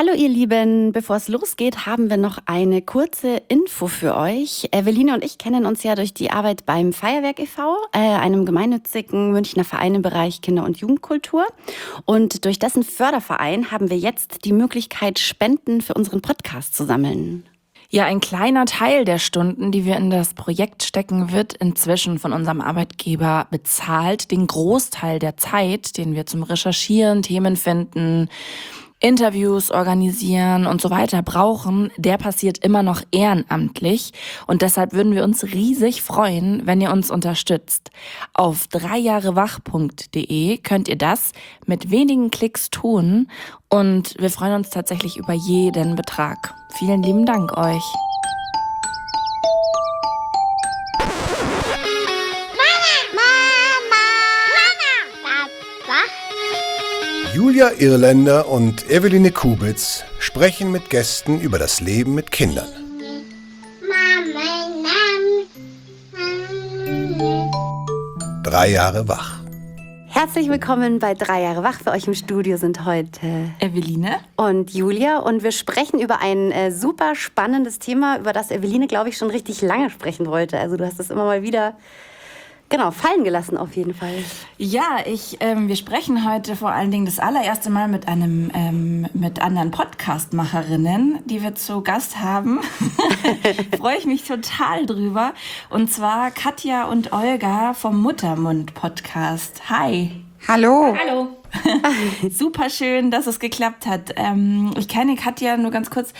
Hallo ihr Lieben, bevor es losgeht, haben wir noch eine kurze Info für euch. Eveline und ich kennen uns ja durch die Arbeit beim Feuerwerk e.V., einem gemeinnützigen Münchner Verein im Bereich Kinder- und Jugendkultur. Und durch dessen Förderverein haben wir jetzt die Möglichkeit, Spenden für unseren Podcast zu sammeln. Ja, ein kleiner Teil der Stunden, die wir in das Projekt stecken, wird inzwischen von unserem Arbeitgeber bezahlt. Den Großteil der Zeit, den wir zum Recherchieren, Themen finden, Interviews organisieren und so weiter brauchen, der passiert immer noch ehrenamtlich. Und deshalb würden wir uns riesig freuen, wenn ihr uns unterstützt. Auf 3jahrewach.de könnt ihr das mit wenigen Klicks tun. Und wir freuen uns tatsächlich über jeden Betrag. Vielen lieben Dank euch. Julia Irländer und Eveline Kubitz sprechen mit Gästen über das Leben mit Kindern. 3 Jahre wach. Herzlich willkommen bei 3 Jahre wach. Für euch im Studio sind heute Eveline und Julia. Und wir sprechen über ein super spannendes Thema, über das Eveline, glaube ich, schon richtig lange sprechen wollte. Also du hast es immer mal wieder fallen gelassen auf jeden Fall. Ja, wir sprechen heute vor allen Dingen das allererste Mal mit anderen Podcast-Macherinnen, die wir zu Gast haben. Freue ich mich total drüber. Und zwar Katja und Olga vom Muttermund-Podcast. Hi. Hallo. Hallo. Super schön, dass es geklappt hat. Ich kenne Katja nur ganz kurz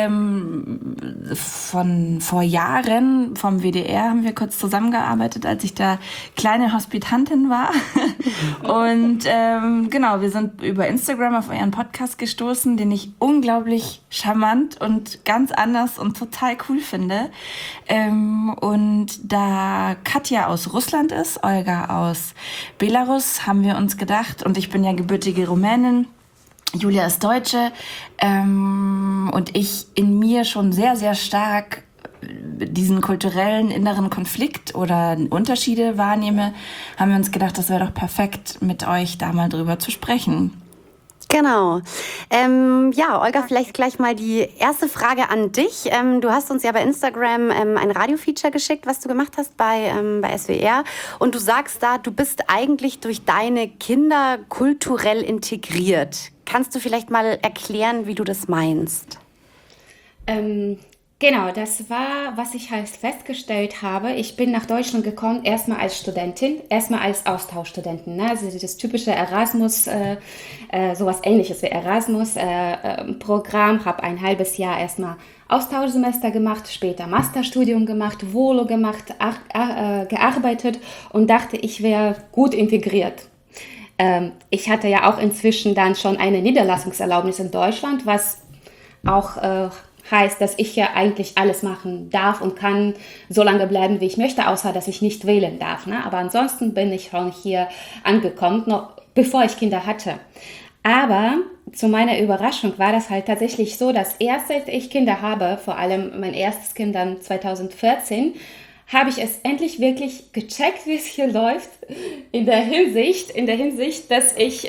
von vor Jahren vom WDR haben wir kurz zusammengearbeitet, als ich da kleine Hospitantin war. Und wir sind über Instagram auf euren Podcast gestoßen, den ich unglaublich charmant und ganz anders und total cool finde. Und da Katja aus Russland ist, Olga aus Belarus, haben wir uns gedacht, und ich bin ja gebürtige Rumänin, Julia ist Deutsche, und ich in mir schon sehr, sehr stark diesen kulturellen inneren Konflikt oder Unterschiede wahrnehme, haben wir uns gedacht, das wäre doch perfekt, mit euch da mal drüber zu sprechen. Genau. Olga, vielleicht gleich mal die erste Frage an dich. Du hast uns ja bei Instagram ein Radio-Feature geschickt, was du gemacht hast bei SWR. Und du sagst da, du bist eigentlich durch deine Kinder kulturell integriert. Kannst du vielleicht mal erklären, wie du das meinst? Genau, das war, was ich halt festgestellt habe. Ich bin nach Deutschland gekommen, erstmal als Studentin, erstmal als Austauschstudentin. Ne? Also das typische Erasmus, sowas Ähnliches wie Erasmus-Programm. Habe ein halbes Jahr erstmal Austauschsemester gemacht, später Masterstudium gemacht, Volo gemacht, gearbeitet und dachte, ich wäre gut integriert. Ich hatte ja auch inzwischen dann schon eine Niederlassungserlaubnis in Deutschland, was auch heißt, dass ich ja eigentlich alles machen darf und kann so lange bleiben, wie ich möchte, außer dass ich nicht wählen darf. Ne? Aber ansonsten bin ich schon hier angekommen, noch bevor ich Kinder hatte. Aber zu meiner Überraschung war das halt tatsächlich so, dass erst seit ich Kinder habe, vor allem mein erstes Kind dann 2014, habe ich es endlich wirklich gecheckt, wie es hier läuft, in der Hinsicht, dass ich...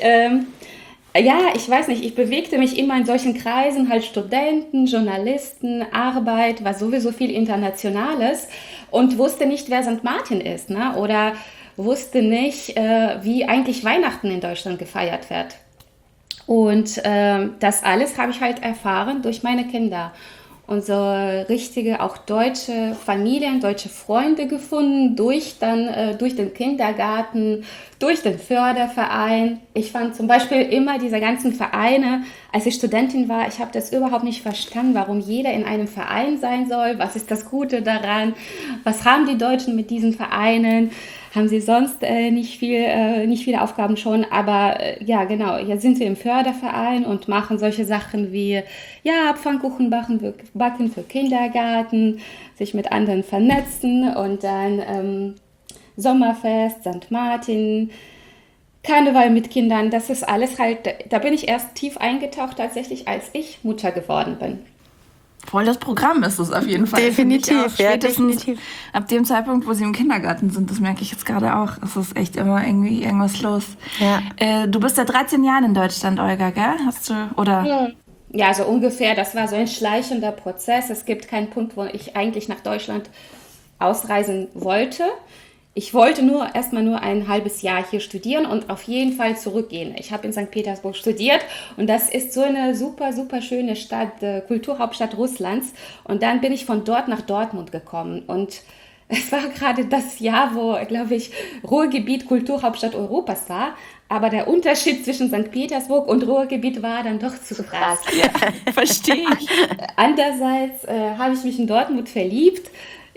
ich weiß nicht, ich bewegte mich immer in solchen Kreisen, halt Studenten, Journalisten, Arbeit, war sowieso viel Internationales und wusste nicht, wer St. Martin ist, ne? Oder wusste nicht, wie eigentlich Weihnachten in Deutschland gefeiert wird. Und das alles habe ich halt erfahren durch meine Kinder. Und so richtige, auch deutsche Familien, deutsche Freunde gefunden, durch den Kindergarten, durch den Förderverein. Ich fand zum Beispiel immer diese ganzen Vereine, als ich Studentin war, ich habe das überhaupt nicht verstanden, warum jeder in einem Verein sein soll. Was ist das Gute daran? Was haben die Deutschen mit diesen Vereinen? Haben sie sonst nicht viele Aufgaben schon, aber jetzt sind sie im Förderverein und machen solche Sachen wie Pfannkuchen backen für Kindergarten, sich mit anderen vernetzen und dann Sommerfest, St. Martin, Karneval mit Kindern, das ist alles halt, da bin ich erst tief eingetaucht tatsächlich, als ich Mutter geworden bin. Voll das Programm ist es auf jeden Fall. Definitiv, ja, definitiv. Ab dem Zeitpunkt, wo sie im Kindergarten sind, das merke ich jetzt gerade auch, es ist echt immer irgendwie irgendwas los. Ja. Du bist seit 13 Jahren in Deutschland, Olga, gell? Ja, so ungefähr, das war so ein schleichender Prozess. Es gibt keinen Punkt, wo ich eigentlich nach Deutschland ausreisen wollte. Ich wollte erstmal nur ein halbes Jahr hier studieren und auf jeden Fall zurückgehen. Ich habe in St. Petersburg studiert und das ist so eine super, super schöne Stadt, Kulturhauptstadt Russlands. Und dann bin ich von dort nach Dortmund gekommen und es war gerade das Jahr, wo, glaube ich, Ruhrgebiet Kulturhauptstadt Europas war. Aber der Unterschied zwischen St. Petersburg und Ruhrgebiet war dann doch zu krass. Ja, verstehe ich. Andererseits habe ich mich in Dortmund verliebt,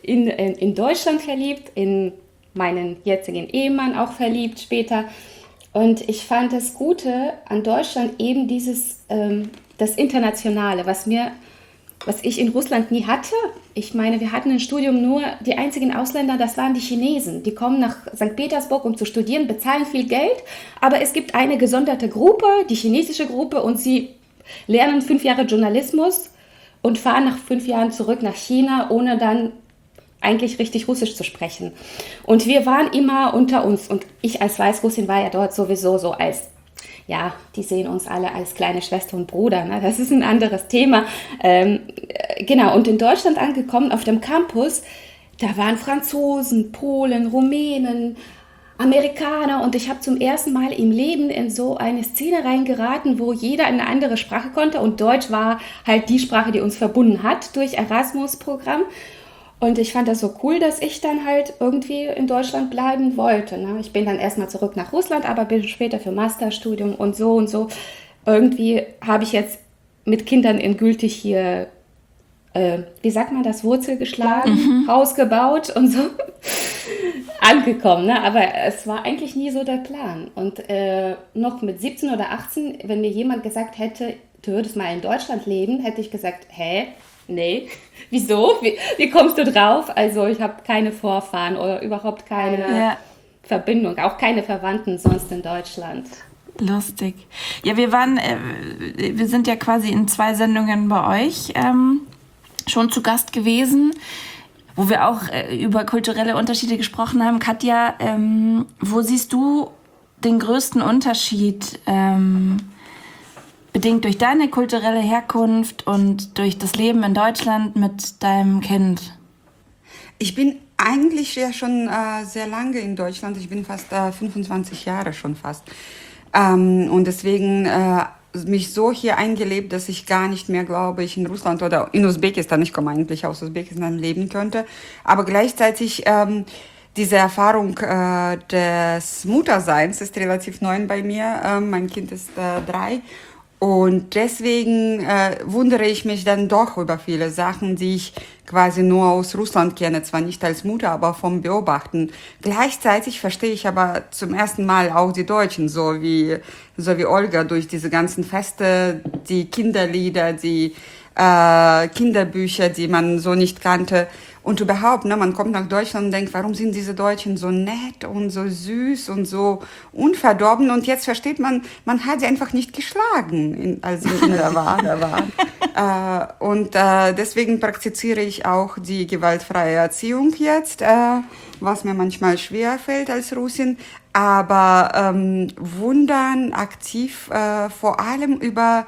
in Deutschland verliebt, in meinen jetzigen Ehemann auch verliebt später. Und ich fand das Gute an Deutschland eben das Internationale, was ich in Russland nie hatte. Ich meine, wir hatten im Studium nur die einzigen Ausländer, das waren die Chinesen. Die kommen nach St. Petersburg, um zu studieren, bezahlen viel Geld, aber es gibt eine gesonderte Gruppe, die chinesische Gruppe, und sie lernen 5 Jahre Journalismus und fahren nach 5 Jahren zurück nach China, ohne dann eigentlich richtig Russisch zu sprechen. Und wir waren immer unter uns und ich als Weißrussin war ja dort sowieso so als, ja, die sehen uns alle als kleine Schwester und Bruder, ne? Das ist ein anderes Thema. Genau, und in Deutschland angekommen, auf dem Campus, da waren Franzosen, Polen, Rumänen, Amerikaner und ich habe zum ersten Mal im Leben in so eine Szene reingeraten, wo jeder eine andere Sprache konnte und Deutsch war halt die Sprache, die uns verbunden hat durch Erasmus-Programm. Und ich fand das so cool, dass ich dann halt irgendwie in Deutschland bleiben wollte. Ne? Ich bin dann erstmal zurück nach Russland, aber bin später für Masterstudium und so und so. Irgendwie habe ich jetzt mit Kindern endgültig hier, wie sagt man das, Wurzel geschlagen, Haus gebaut und so angekommen. Ne? Aber es war eigentlich nie so der Plan. Und noch mit 17 oder 18, wenn mir jemand gesagt hätte, du würdest mal in Deutschland leben, hätte ich gesagt, hä? Nee, wieso? Wie kommst du drauf? Also ich habe keine Vorfahren oder überhaupt keine Verbindung, auch keine Verwandten sonst in Deutschland. Lustig. Ja, wir sind ja quasi in 2 Sendungen bei euch schon zu Gast gewesen, wo wir auch über kulturelle Unterschiede gesprochen haben. Katja, wo siehst du den größten Unterschied bedingt durch deine kulturelle Herkunft und durch das Leben in Deutschland mit deinem Kind? Ich bin eigentlich ja schon sehr lange in Deutschland. Ich bin fast 25 Jahre schon fast. Und deswegen mich so hier eingelebt, dass ich gar nicht mehr, glaube ich, in Russland oder in Usbekistan, ich komme eigentlich aus Usbekistan, leben könnte. Aber gleichzeitig diese Erfahrung des Mutterseins ist relativ neu bei mir. Mein Kind ist 3. Und deswegen wundere ich mich dann doch über viele Sachen, die ich quasi nur aus Russland kenne, zwar nicht als Mutter, aber vom Beobachten. Gleichzeitig verstehe ich aber zum ersten Mal auch die Deutschen, so wie Olga, durch diese ganzen Feste, die Kinderlieder, die Kinderbücher, die man so nicht kannte. Und überhaupt, ne, man kommt nach Deutschland und denkt, warum sind diese Deutschen so nett und so süß und so unverdorben? Und jetzt versteht man hat sie einfach nicht geschlagen, als sie Kinder waren. Deswegen praktiziere ich auch die gewaltfreie Erziehung jetzt, was mir manchmal schwer fällt als Russin. Aber wundern aktiv vor allem über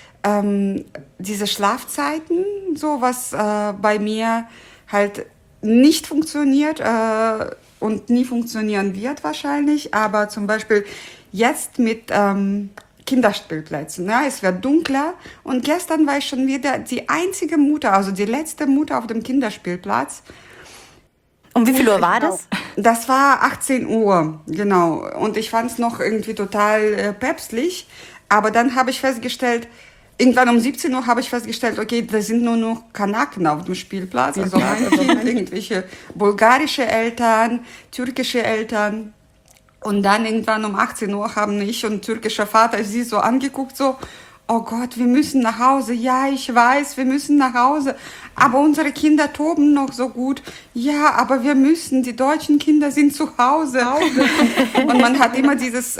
diese Schlafzeiten, so was bei mir halt nicht funktioniert und nie funktionieren wird wahrscheinlich, aber zum Beispiel jetzt mit Kinderspielplätzen. Ja, es wird dunkler und gestern war ich schon wieder die einzige Mutter, also die letzte Mutter auf dem Kinderspielplatz. Um wie viel Uhr war das? Das war 18 Uhr, genau. Und ich fand es noch irgendwie total päpstlich, aber dann habe ich festgestellt, irgendwann um 17 Uhr habe ich festgestellt, okay, da sind nur noch Kanaken auf dem Spielplatz. Also mein Kind, irgendwelche bulgarische Eltern, türkische Eltern. Und dann irgendwann um 18 Uhr haben ich und türkischer Vater sie so angeguckt, so, oh Gott, wir müssen nach Hause. Ja, ich weiß, wir müssen nach Hause. Aber unsere Kinder toben noch so gut. Ja, aber wir müssen, die deutschen Kinder sind zu Hause. Und man hat immer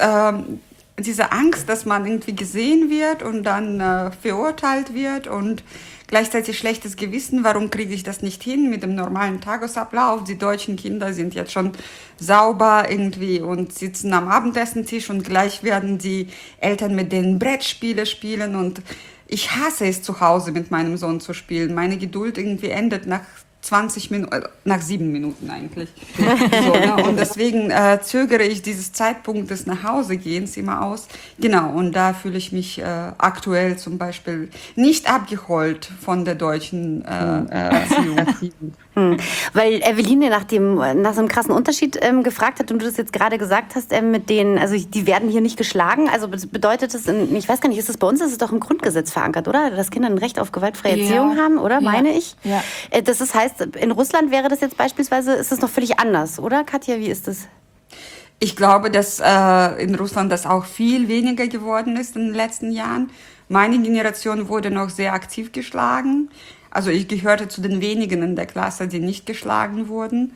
diese Angst, dass man irgendwie gesehen wird und dann verurteilt wird und gleichzeitig schlechtes Gewissen, warum kriege ich das nicht hin mit dem normalen Tagesablauf? Die deutschen Kinder sind jetzt schon sauber irgendwie und sitzen am Abendessentisch und gleich werden die Eltern mit denen Brettspiele spielen und ich hasse es, zu Hause mit meinem Sohn zu spielen. Meine Geduld irgendwie endet nach 20 Minuten, nach 7 Minuten eigentlich. So, ne? Und deswegen zögere ich dieses Zeitpunkt des Nachhausegehens immer aus. Genau, und da fühle ich mich aktuell zum Beispiel nicht abgeholt von der deutschen Erziehung. Weil Eveline nach so einem krassen Unterschied gefragt hat und du das jetzt gerade gesagt hast, mit denen, also die werden hier nicht geschlagen. Also bedeutet das, ich weiß gar nicht, ist das bei uns, ist es doch im Grundgesetz verankert, oder? Dass Kinder ein Recht auf gewaltfreie Erziehung haben, oder? Ja. Meine ich? Ja. Das heißt, in Russland wäre das jetzt beispielsweise, ist das noch völlig anders, oder? Katja, wie ist das? Ich glaube, dass in Russland das auch viel weniger geworden ist in den letzten Jahren. Meine Generation wurde noch sehr aktiv geschlagen. Also ich gehörte zu den wenigen in der Klasse, die nicht geschlagen wurden.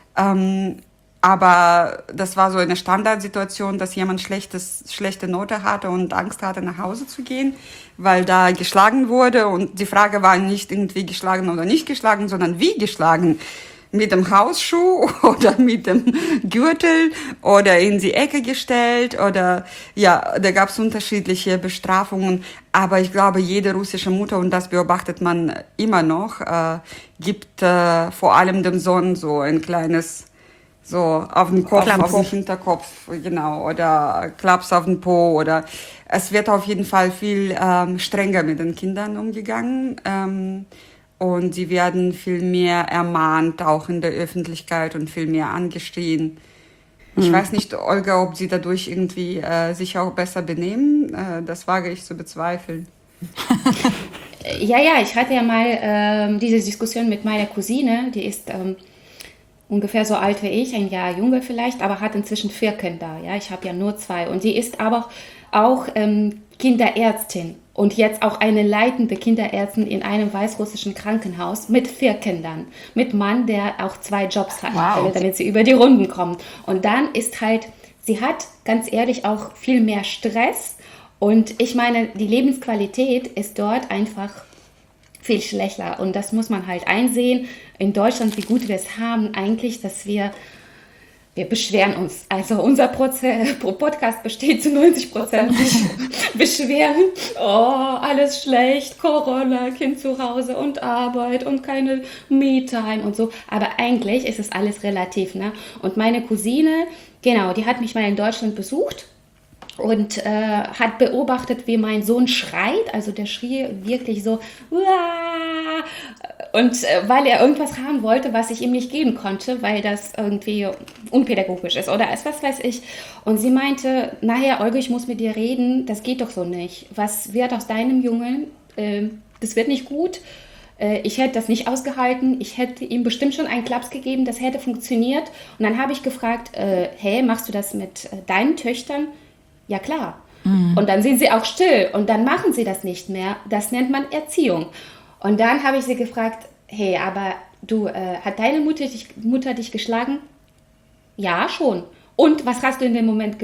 Aber das war so eine Standardsituation, dass jemand schlechte Note hatte und Angst hatte, nach Hause zu gehen, weil da geschlagen wurde. Und die Frage war nicht irgendwie geschlagen oder nicht geschlagen, sondern wie geschlagen. Mit dem Hausschuh oder mit dem Gürtel oder in die Ecke gestellt oder ja, da gab es unterschiedliche Bestrafungen. Aber ich glaube, jede russische Mutter, und das beobachtet man immer noch, gibt vor allem dem Sohn so ein kleines, so auf den Kopf, auf den Hinterkopf, genau, oder Klaps auf den Po oder es wird auf jeden Fall viel strenger mit den Kindern umgegangen. Und sie werden viel mehr ermahnt, auch in der Öffentlichkeit und viel mehr angeschrien. Ich weiß nicht, Olga, ob sie dadurch irgendwie sich auch besser benehmen. Das wage ich zu bezweifeln. Ja, ich hatte ja mal diese Diskussion mit meiner Cousine. Die ist ungefähr so alt wie ich, ein Jahr jünger vielleicht, aber hat inzwischen 4 Kinder. Ja, ich habe ja nur 2. Und die ist aber auch Kinderärztin. Und jetzt auch eine leitende Kinderärztin in einem weißrussischen Krankenhaus mit 4 Kindern. Mit Mann, der auch 2 Jobs hat, damit sie über die Runden kommt. Und dann ist halt, sie hat ganz ehrlich auch viel mehr Stress. Und ich meine, die Lebensqualität ist dort einfach viel schlechter. Und das muss man halt einsehen. In Deutschland, wie gut wir es haben, eigentlich, dass wir beschweren uns. Also unser Podcast besteht zu 90% Beschweren. Oh, alles schlecht, Corona, Kind zu Hause und Arbeit und keine Me-Time und so. Aber eigentlich ist es alles relativ, ne? Und meine Cousine, genau, die hat mich mal in Deutschland besucht und hat beobachtet, wie mein Sohn schreit. Also der schrie wirklich so, Uah! Und weil er irgendwas haben wollte, was ich ihm nicht geben konnte, weil das irgendwie unpädagogisch ist oder was weiß ich. Und sie meinte, nachher, Olga, ich muss mit dir reden, das geht doch so nicht. Was wird aus deinem Jungen? Das wird nicht gut. Ich hätte das nicht ausgehalten. Ich hätte ihm bestimmt schon einen Klaps gegeben, das hätte funktioniert. Und dann habe ich gefragt, hey, machst du das mit deinen Töchtern? Ja, klar. Mhm. Und dann sind sie auch still und dann machen sie das nicht mehr. Das nennt man Erziehung. Und dann habe ich sie gefragt, hey, aber du, hat deine Mutter dich geschlagen? Ja, schon. Und was hast du in dem Moment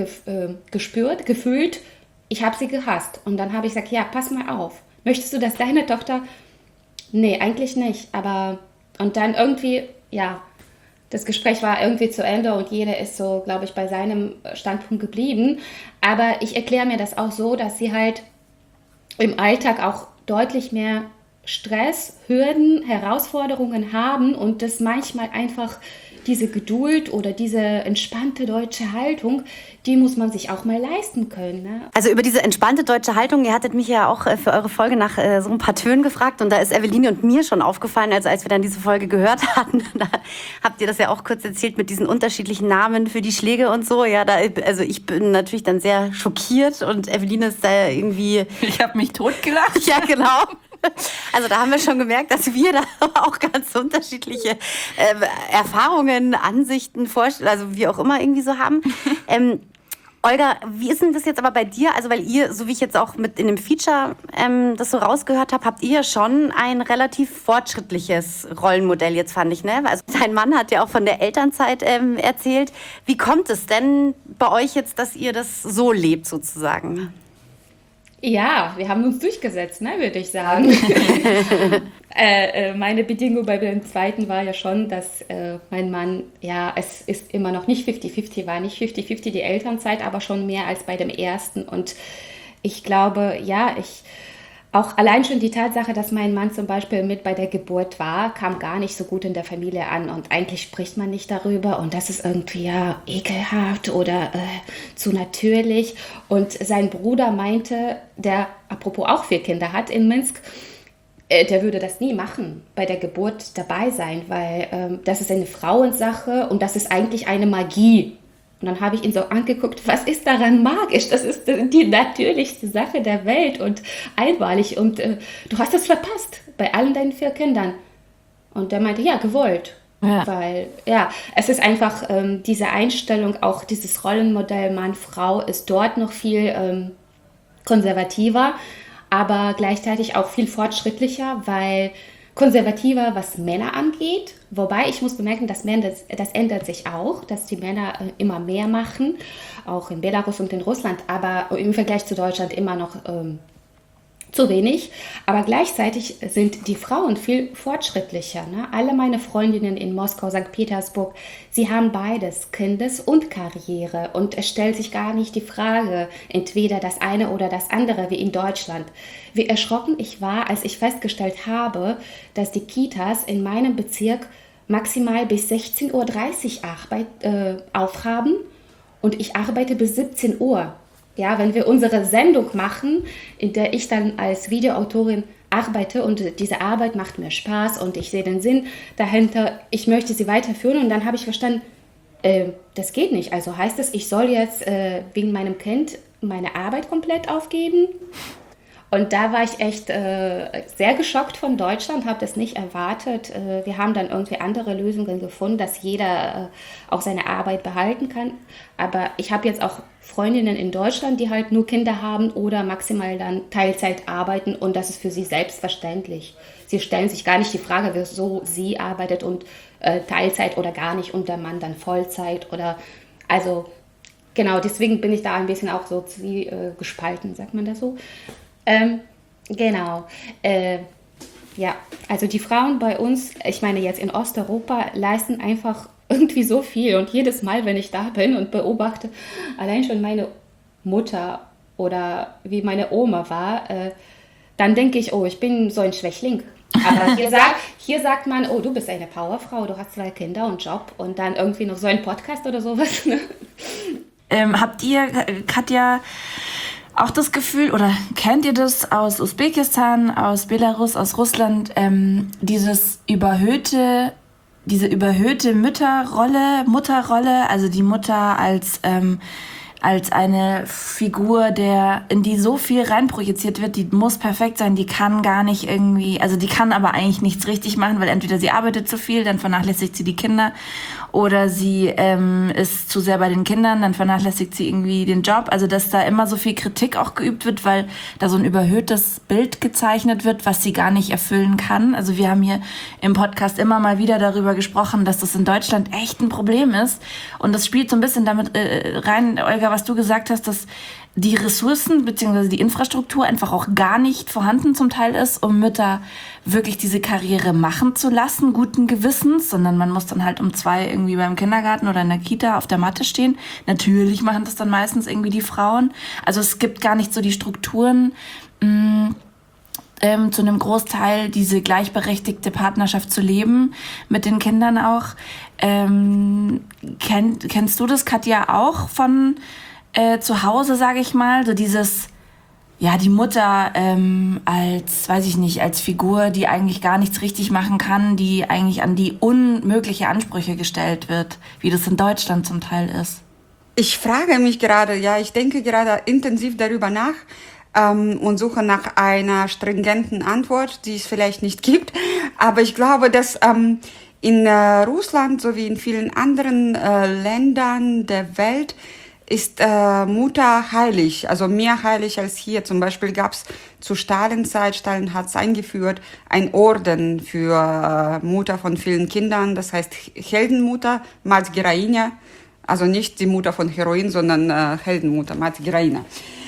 gefühlt? Ich habe sie gehasst. Und dann habe ich gesagt, ja, pass mal auf. Möchtest du, dass deine Tochter... Nee, eigentlich nicht. Aber... Und dann irgendwie, ja... Das Gespräch war irgendwie zu Ende und jeder ist so, glaube ich, bei seinem Standpunkt geblieben. Aber ich erkläre mir das auch so, dass sie halt im Alltag auch deutlich mehr Stress, Hürden, Herausforderungen haben und das manchmal einfach diese Geduld oder diese entspannte deutsche Haltung, die muss man sich auch mal leisten können. Ne? Also über diese entspannte deutsche Haltung, ihr hattet mich ja auch für eure Folge nach so ein paar Tönen gefragt und da ist Eveline und mir schon aufgefallen, also als wir dann diese Folge gehört hatten, da habt ihr das ja auch kurz erzählt mit diesen unterschiedlichen Namen für die Schläge und so. Ja, also ich bin natürlich dann sehr schockiert und Eveline ist da irgendwie... Ich habe mich totgelacht. Ja, genau. Also da haben wir schon gemerkt, dass wir da auch ganz unterschiedliche Erfahrungen, Ansichten, Vorstellungen, also wie auch immer irgendwie so haben. Olga, wie ist denn das jetzt aber bei dir? Also weil ihr, so wie ich jetzt auch mit in dem Feature das so rausgehört habe, habt ihr schon ein relativ fortschrittliches Rollenmodell jetzt, fand ich, ne? Also dein Mann hat ja auch von der Elternzeit erzählt. Wie kommt es denn bei euch jetzt, dass ihr das so lebt sozusagen? Ja, wir haben uns durchgesetzt, ne, würde ich sagen. Meine Bedingung bei dem zweiten war ja schon, dass mein Mann, ja, es ist immer noch nicht 50-50, war nicht 50-50 die Elternzeit, aber schon mehr als bei dem ersten. Und ich glaube, ja, Auch allein schon die Tatsache, dass mein Mann zum Beispiel mit bei der Geburt war, kam gar nicht so gut in der Familie an. Und eigentlich spricht man nicht darüber. Und das ist irgendwie ja ekelhaft oder zu natürlich. Und sein Bruder meinte, der apropos auch 4 Kinder hat in Minsk, der würde das nie machen, bei der Geburt dabei sein, weil das ist eine Frauensache und das ist eigentlich eine Magie. Und dann habe ich ihn so angeguckt, was ist daran magisch? Das ist die natürlichste Sache der Welt und einmalig. Und du hast es verpasst bei allen deinen 4 Kindern. Und der meinte, ja, gewollt. Ja. Weil, ja, es ist einfach diese Einstellung, auch dieses Rollenmodell Mann-Frau ist dort noch viel konservativer, aber gleichzeitig auch viel fortschrittlicher, weil konservativer, was Männer angeht. Wobei ich muss bemerken, das ändert sich auch, dass die Männer immer mehr machen, auch in Belarus und in Russland, aber im Vergleich zu Deutschland immer noch zu wenig. Aber gleichzeitig sind die Frauen viel fortschrittlicher. Ne? Alle meine Freundinnen in Moskau, St. Petersburg, sie haben beides, Kindes- und Karriere. Und es stellt sich gar nicht die Frage, entweder das eine oder das andere, wie in Deutschland. Wie erschrocken ich war, als ich festgestellt habe, dass die Kitas in meinem Bezirk maximal bis 16:30 Uhr aufhaben und ich arbeite bis 17 Uhr. Ja, wenn wir unsere Sendung machen, in der ich dann als Videoautorin arbeite und diese Arbeit macht mir Spaß und ich sehe den Sinn dahinter, ich möchte sie weiterführen und dann habe ich verstanden, das geht nicht. Also heißt es, ich soll jetzt wegen meinem Kind meine Arbeit komplett aufgeben? Und da war ich echt sehr geschockt von Deutschland, habe das nicht erwartet. Wir haben dann irgendwie andere Lösungen gefunden, dass jeder auch seine Arbeit behalten kann. Aber ich habe jetzt auch Freundinnen in Deutschland, die halt nur Kinder haben oder maximal dann Teilzeit arbeiten und das ist für sie selbstverständlich. Sie stellen sich gar nicht die Frage, wieso sie arbeitet und Teilzeit oder gar nicht und der Mann dann Vollzeit oder also genau, deswegen bin ich da ein bisschen auch so gespalten, sagt man das so. Genau. Ja, also die Frauen bei uns, ich meine jetzt in Osteuropa, leisten einfach irgendwie so viel. Und jedes Mal, wenn ich da bin und beobachte, allein schon meine Mutter oder wie meine Oma war, dann denke ich, oh, ich bin so ein Schwächling. Aber hier sagt man, oh, du bist eine Powerfrau, du hast 2 Kinder und Job und dann irgendwie noch so ein Podcast oder sowas. Ne? Habt ihr, Katja, auch das Gefühl, oder kennt ihr das aus Usbekistan, aus Belarus, aus Russland, diese überhöhte Mutterrolle, also die Mutter als eine Figur, in die so viel reinprojiziert wird, die muss perfekt sein, die kann gar nicht irgendwie, also die kann aber eigentlich nichts richtig machen, weil entweder sie arbeitet zu viel, dann vernachlässigt sie die Kinder, oder sie ist zu sehr bei den Kindern, dann vernachlässigt sie irgendwie den Job. Also dass da immer so viel Kritik auch geübt wird, weil da so ein überhöhtes Bild gezeichnet wird, was sie gar nicht erfüllen kann. Also wir haben hier im Podcast immer mal wieder darüber gesprochen, dass das in Deutschland echt ein Problem ist. Und das spielt so ein bisschen damit rein, Olga, was du gesagt hast, dass die Ressourcen bzw. die Infrastruktur einfach auch gar nicht vorhanden zum Teil ist, um Mütter wirklich diese Karriere machen zu lassen, guten Gewissens, sondern man muss dann halt um 2 irgendwie beim Kindergarten oder in der Kita auf der Matte stehen. Natürlich machen das dann meistens irgendwie die Frauen. Also es gibt gar nicht so die Strukturen, zu einem Großteil diese gleichberechtigte Partnerschaft zu leben, mit den Kindern auch. Kennst du das, Katja, auch von zu Hause, sage ich mal, so dieses, ja, die Mutter als, weiß ich nicht, als Figur, die eigentlich gar nichts richtig machen kann, die eigentlich an die unmögliche Ansprüche gestellt wird, wie das in Deutschland zum Teil ist? Ich frage mich gerade, ja, ich denke gerade intensiv darüber nach und suche nach einer stringenten Antwort, die es vielleicht nicht gibt. Aber ich glaube, dass in Russland sowie in vielen anderen Ländern der Welt ist Mutter heilig, also mehr heilig als hier. Zum Beispiel gab es zu Stalinzeit, Stalin hat es eingeführt, ein Orden für Mutter von vielen Kindern, das heißt Heldenmutter, Mать Героиня, also nicht die Mutter von Heroin, sondern Heldenmutter, Mать Героиня.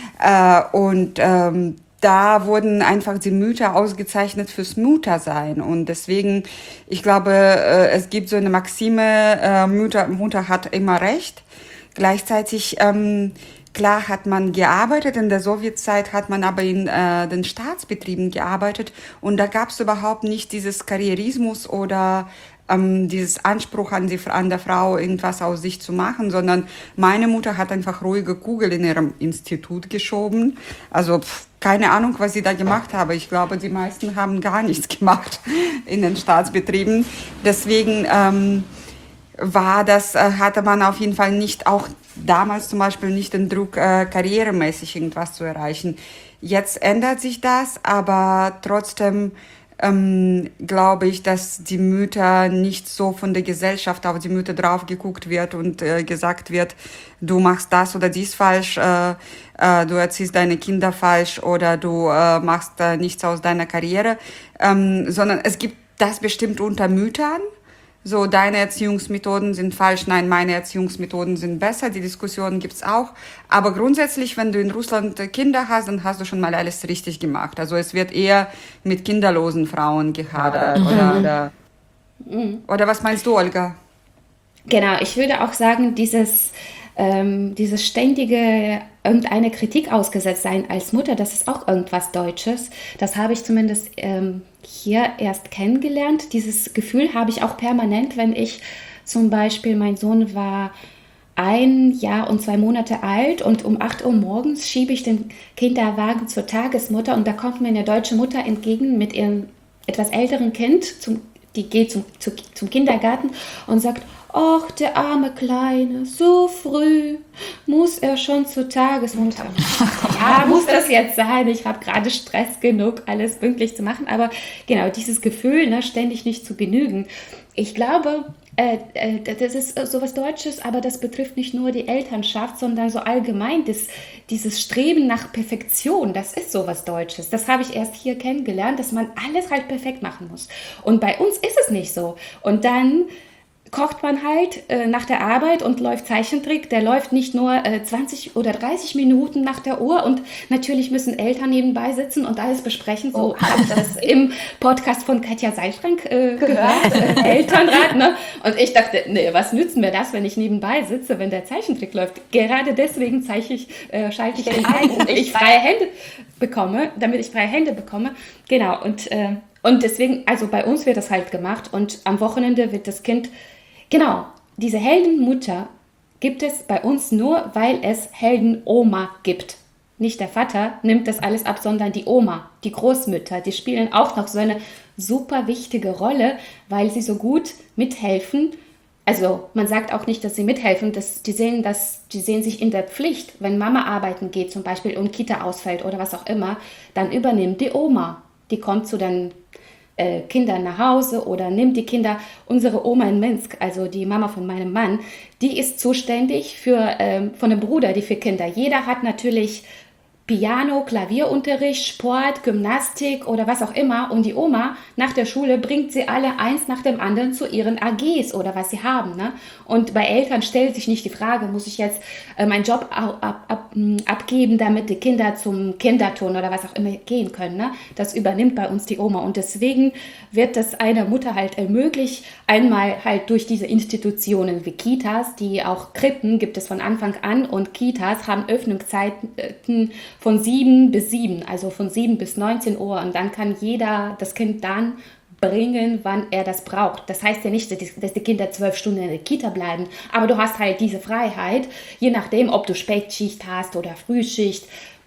Da wurden einfach die Mütter ausgezeichnet fürs Muttersein. Und deswegen, ich glaube, es gibt so eine Maxime, Mutter hat immer recht. Gleichzeitig Klar hat man gearbeitet, in der Sowjetzeit hat man aber in den Staatsbetrieben gearbeitet und da gab es überhaupt nicht dieses Karrierismus oder dieses Anspruch an der Frau, irgendwas aus sich zu machen, sondern meine Mutter hat einfach ruhige Kugel in ihrem Institut geschoben. Also keine Ahnung, was sie da gemacht habe. Ich glaube, die meisten haben gar nichts gemacht in den Staatsbetrieben. Deswegen hatte man auf jeden Fall nicht, auch damals zum Beispiel nicht den Druck, karrieremäßig irgendwas zu erreichen. Jetzt ändert sich das, aber trotzdem glaube ich, dass die Mütter nicht so von der Gesellschaft auf die Mütter drauf geguckt wird und gesagt wird, du machst das oder dies falsch, du erziehst deine Kinder falsch oder du machst nichts aus deiner Karriere, sondern es gibt das bestimmt unter Müttern. So, deine Erziehungsmethoden sind falsch, nein, meine Erziehungsmethoden sind besser, die Diskussionen gibt's auch. Aber grundsätzlich, wenn du in Russland Kinder hast, dann hast du schon mal alles richtig gemacht. Also es wird eher mit kinderlosen Frauen gehadert. Oder was meinst du, Olga? Genau, ich würde auch sagen, dieses ständige irgendeine Kritik ausgesetzt sein als Mutter, das ist auch irgendwas Deutsches. Das habe ich zumindest hier erst kennengelernt. Dieses Gefühl habe ich auch permanent, wenn ich zum Beispiel, mein Sohn war 1 Jahr und 2 Monate alt und um 8 Uhr morgens schiebe ich den Kinderwagen zur Tagesmutter und da kommt mir eine deutsche Mutter entgegen mit ihrem etwas älteren Kind, die geht zum Kindergarten und sagt, ach, der arme Kleine, so früh muss er schon zur Tagesmutter. Ja, muss das jetzt sein? Ich habe gerade Stress genug, alles pünktlich zu machen. Aber genau, dieses Gefühl, ne, ständig nicht zu genügen. Ich glaube, das ist sowas Deutsches, aber das betrifft nicht nur die Elternschaft, sondern so allgemein dieses Streben nach Perfektion, das ist sowas Deutsches. Das habe ich erst hier kennengelernt, dass man alles halt perfekt machen muss. Und bei uns ist es nicht so. Und dann kocht man halt nach der Arbeit und läuft Zeichentrick. Der läuft nicht nur 20 oder 30 Minuten nach der Uhr und natürlich müssen Eltern nebenbei sitzen und alles besprechen. So habe ich das im Podcast von Katja Seischrank gehört, Elternrat. Ne? Und ich dachte, nee, was nützt mir das, wenn ich nebenbei sitze, wenn der Zeichentrick läuft? Gerade deswegen schalte ich den ein, damit ich freie Hände bekomme. Genau, und deswegen, also bei uns wird das halt gemacht und am Wochenende wird das Kind. Genau, diese Heldenmutter gibt es bei uns nur, weil es Heldenoma gibt. Nicht der Vater nimmt das alles ab, sondern die Oma, die Großmütter, die spielen auch noch so eine super wichtige Rolle, weil sie so gut mithelfen. Also man sagt auch nicht, dass sie mithelfen, die sehen sich in der Pflicht. Wenn Mama arbeiten geht zum Beispiel und Kita ausfällt oder was auch immer, dann übernimmt die Oma. Die kommt zu den Kindern nach Hause oder nimmt die Kinder. Unsere Oma in Minsk, also die Mama von meinem Mann, die ist zuständig von dem Bruder, die 4 Kinder. Jeder hat natürlich Piano, Klavierunterricht, Sport, Gymnastik oder was auch immer. Und die Oma nach der Schule bringt sie alle eins nach dem anderen zu ihren AGs oder was sie haben. Ne? Und bei Eltern stellt sich nicht die Frage, muss ich jetzt meinen Job abgeben, damit die Kinder zum Kinderturnen oder was auch immer gehen können. Ne? Das übernimmt bei uns die Oma. Und deswegen wird das einer Mutter halt ermöglicht, einmal halt durch diese Institutionen wie Kitas, die auch Krippen gibt es von Anfang an und Kitas haben Öffnungszeiten von 7 bis 7, also von 7 bis 19 Uhr und dann kann jeder das Kind dann bringen, wann er das braucht. Das heißt ja nicht, dass die Kinder 12 Stunden in der Kita bleiben, aber du hast halt diese Freiheit, je nachdem, ob du Spätschicht hast oder Frühschicht.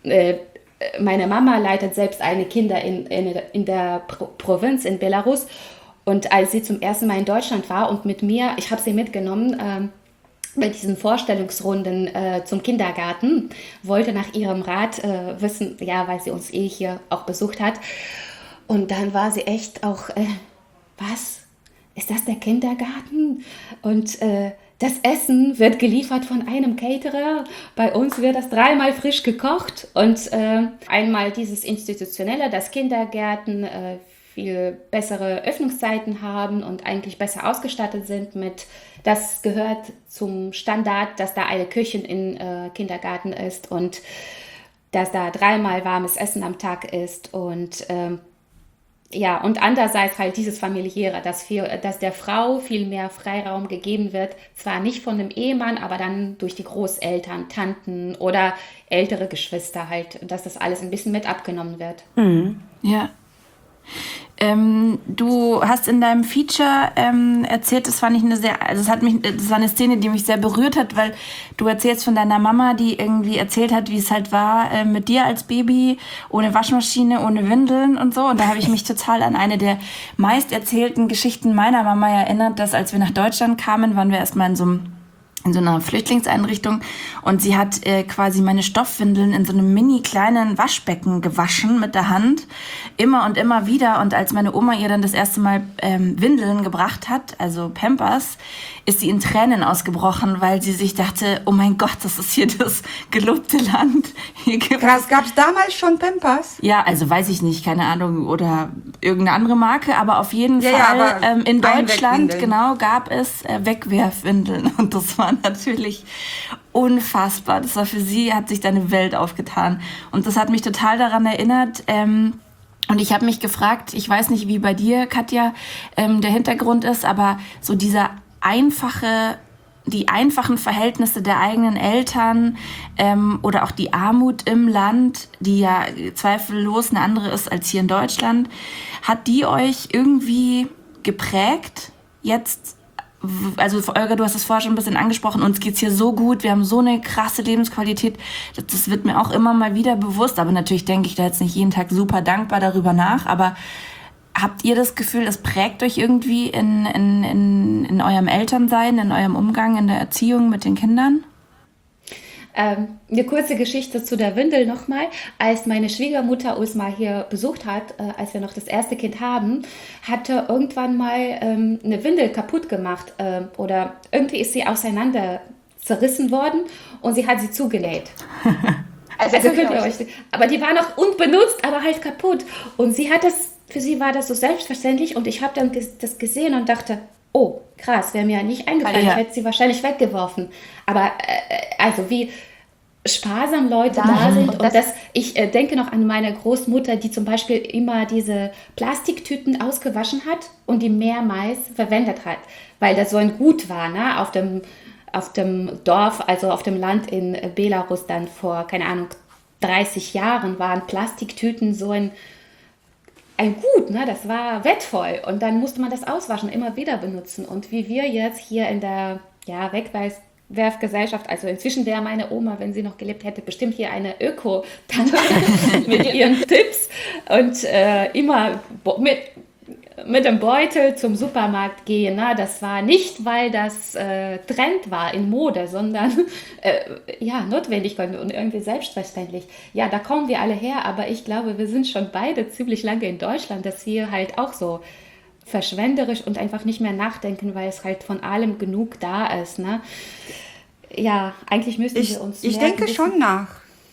Meine Mama leitet selbst eine Kinder in der Provinz in Belarus und als sie zum ersten Mal in Deutschland war und mit mir, ich habe sie mitgenommen, bei diesen Vorstellungsrunden zum Kindergarten, wollte nach ihrem Rat wissen, ja, weil sie uns hier auch besucht hat. Und dann war sie echt auch, was? Ist das der Kindergarten? Und das Essen wird geliefert von einem Caterer. Bei uns wird das 3-mal frisch gekocht. Und einmal dieses Institutionelle, dass Kindergärten viel bessere Öffnungszeiten haben und eigentlich besser ausgestattet sind mit, das gehört zum Standard, dass da eine Küche im Kindergarten ist und dass da 3-mal warmes Essen am Tag ist und Ja, und andererseits halt dieses Familiäre, dass der Frau viel mehr Freiraum gegeben wird, zwar nicht von dem Ehemann, aber dann durch die Großeltern, Tanten oder ältere Geschwister halt, dass das alles ein bisschen mit abgenommen wird. Ja. Du hast in deinem Feature erzählt, das war eine Szene, die mich sehr berührt hat, weil du erzählst von deiner Mama, die irgendwie erzählt hat, wie es halt war mit dir als Baby, ohne Waschmaschine, ohne Windeln und so. Und da habe ich mich total an eine der meist erzählten Geschichten meiner Mama erinnert, dass als wir nach Deutschland kamen, waren wir erstmal in so einer Flüchtlingseinrichtung und sie hat quasi meine Stoffwindeln in so einem mini kleinen Waschbecken gewaschen mit der Hand, immer und immer wieder. Und als meine Oma ihr dann das erste Mal Windeln gebracht hat, also Pampers, ist sie in Tränen ausgebrochen, weil sie sich dachte, oh mein Gott, das ist hier das gelobte Land. Krass, gab es damals schon Pampers? Ja, also weiß ich nicht, keine Ahnung, oder irgendeine andere Marke, aber auf jeden Fall in Deutschland, genau, gab es Wegwerfwindeln und das war natürlich unfassbar. Das war für sie, hat sich da eine Welt aufgetan und das hat mich total daran erinnert, und ich habe mich gefragt, ich weiß nicht, wie bei dir, Katja, der Hintergrund ist, aber so die einfachen Verhältnisse der eigenen Eltern oder auch die Armut im Land, die ja zweifellos eine andere ist als hier in Deutschland, hat die euch irgendwie geprägt? Jetzt, also Olga, du hast es vorher schon ein bisschen angesprochen, uns geht's hier so gut, wir haben so eine krasse Lebensqualität, das wird mir auch immer mal wieder bewusst, aber natürlich denke ich da jetzt nicht jeden Tag super dankbar darüber nach, aber habt ihr das Gefühl, es prägt euch irgendwie in eurem Elternsein, in eurem Umgang, in der Erziehung mit den Kindern? Eine kurze Geschichte zu der Windel nochmal. Als meine Schwiegermutter uns mal hier besucht hat, als wir noch das erste Kind haben, hatte irgendwann mal eine Windel kaputt gemacht oder irgendwie ist sie auseinander zerrissen worden und sie hat sie zugenäht. Also könnt ihr euch, aber die war noch unbenutzt, aber halt kaputt. Und für sie war das so selbstverständlich und ich habe dann das gesehen und dachte, oh, krass, wäre mir nicht eingefallen, ich hätte sie wahrscheinlich weggeworfen. Aber also wie sparsam Leute da sind und ich denke noch an meine Großmutter, die zum Beispiel immer diese Plastiktüten ausgewaschen hat und die mehrmals verwendet hat, weil das so ein Gut war, ne? Auf dem Dorf, also auf dem Land in Belarus dann vor, keine Ahnung, 30 Jahren waren Plastiktüten so ein Gut, ne? Das war wertvoll und dann musste man das auswaschen, immer wieder benutzen und wie wir jetzt hier in der Wegwerfgesellschaft, also inzwischen wäre meine Oma, wenn sie noch gelebt hätte, bestimmt hier eine Öko-Tante mit ihren Tipps und immer mit dem Beutel zum Supermarkt gehen. Ne? Das war nicht, weil das Trend war in Mode, sondern notwendig und irgendwie selbstverständlich. Ja, da kommen wir alle her, aber ich glaube, wir sind schon beide ziemlich lange in Deutschland, dass wir halt auch so verschwenderisch und einfach nicht mehr nachdenken, weil es halt von allem genug da ist. Ne? Ja, eigentlich müssten wir uns Ich denke schon nach.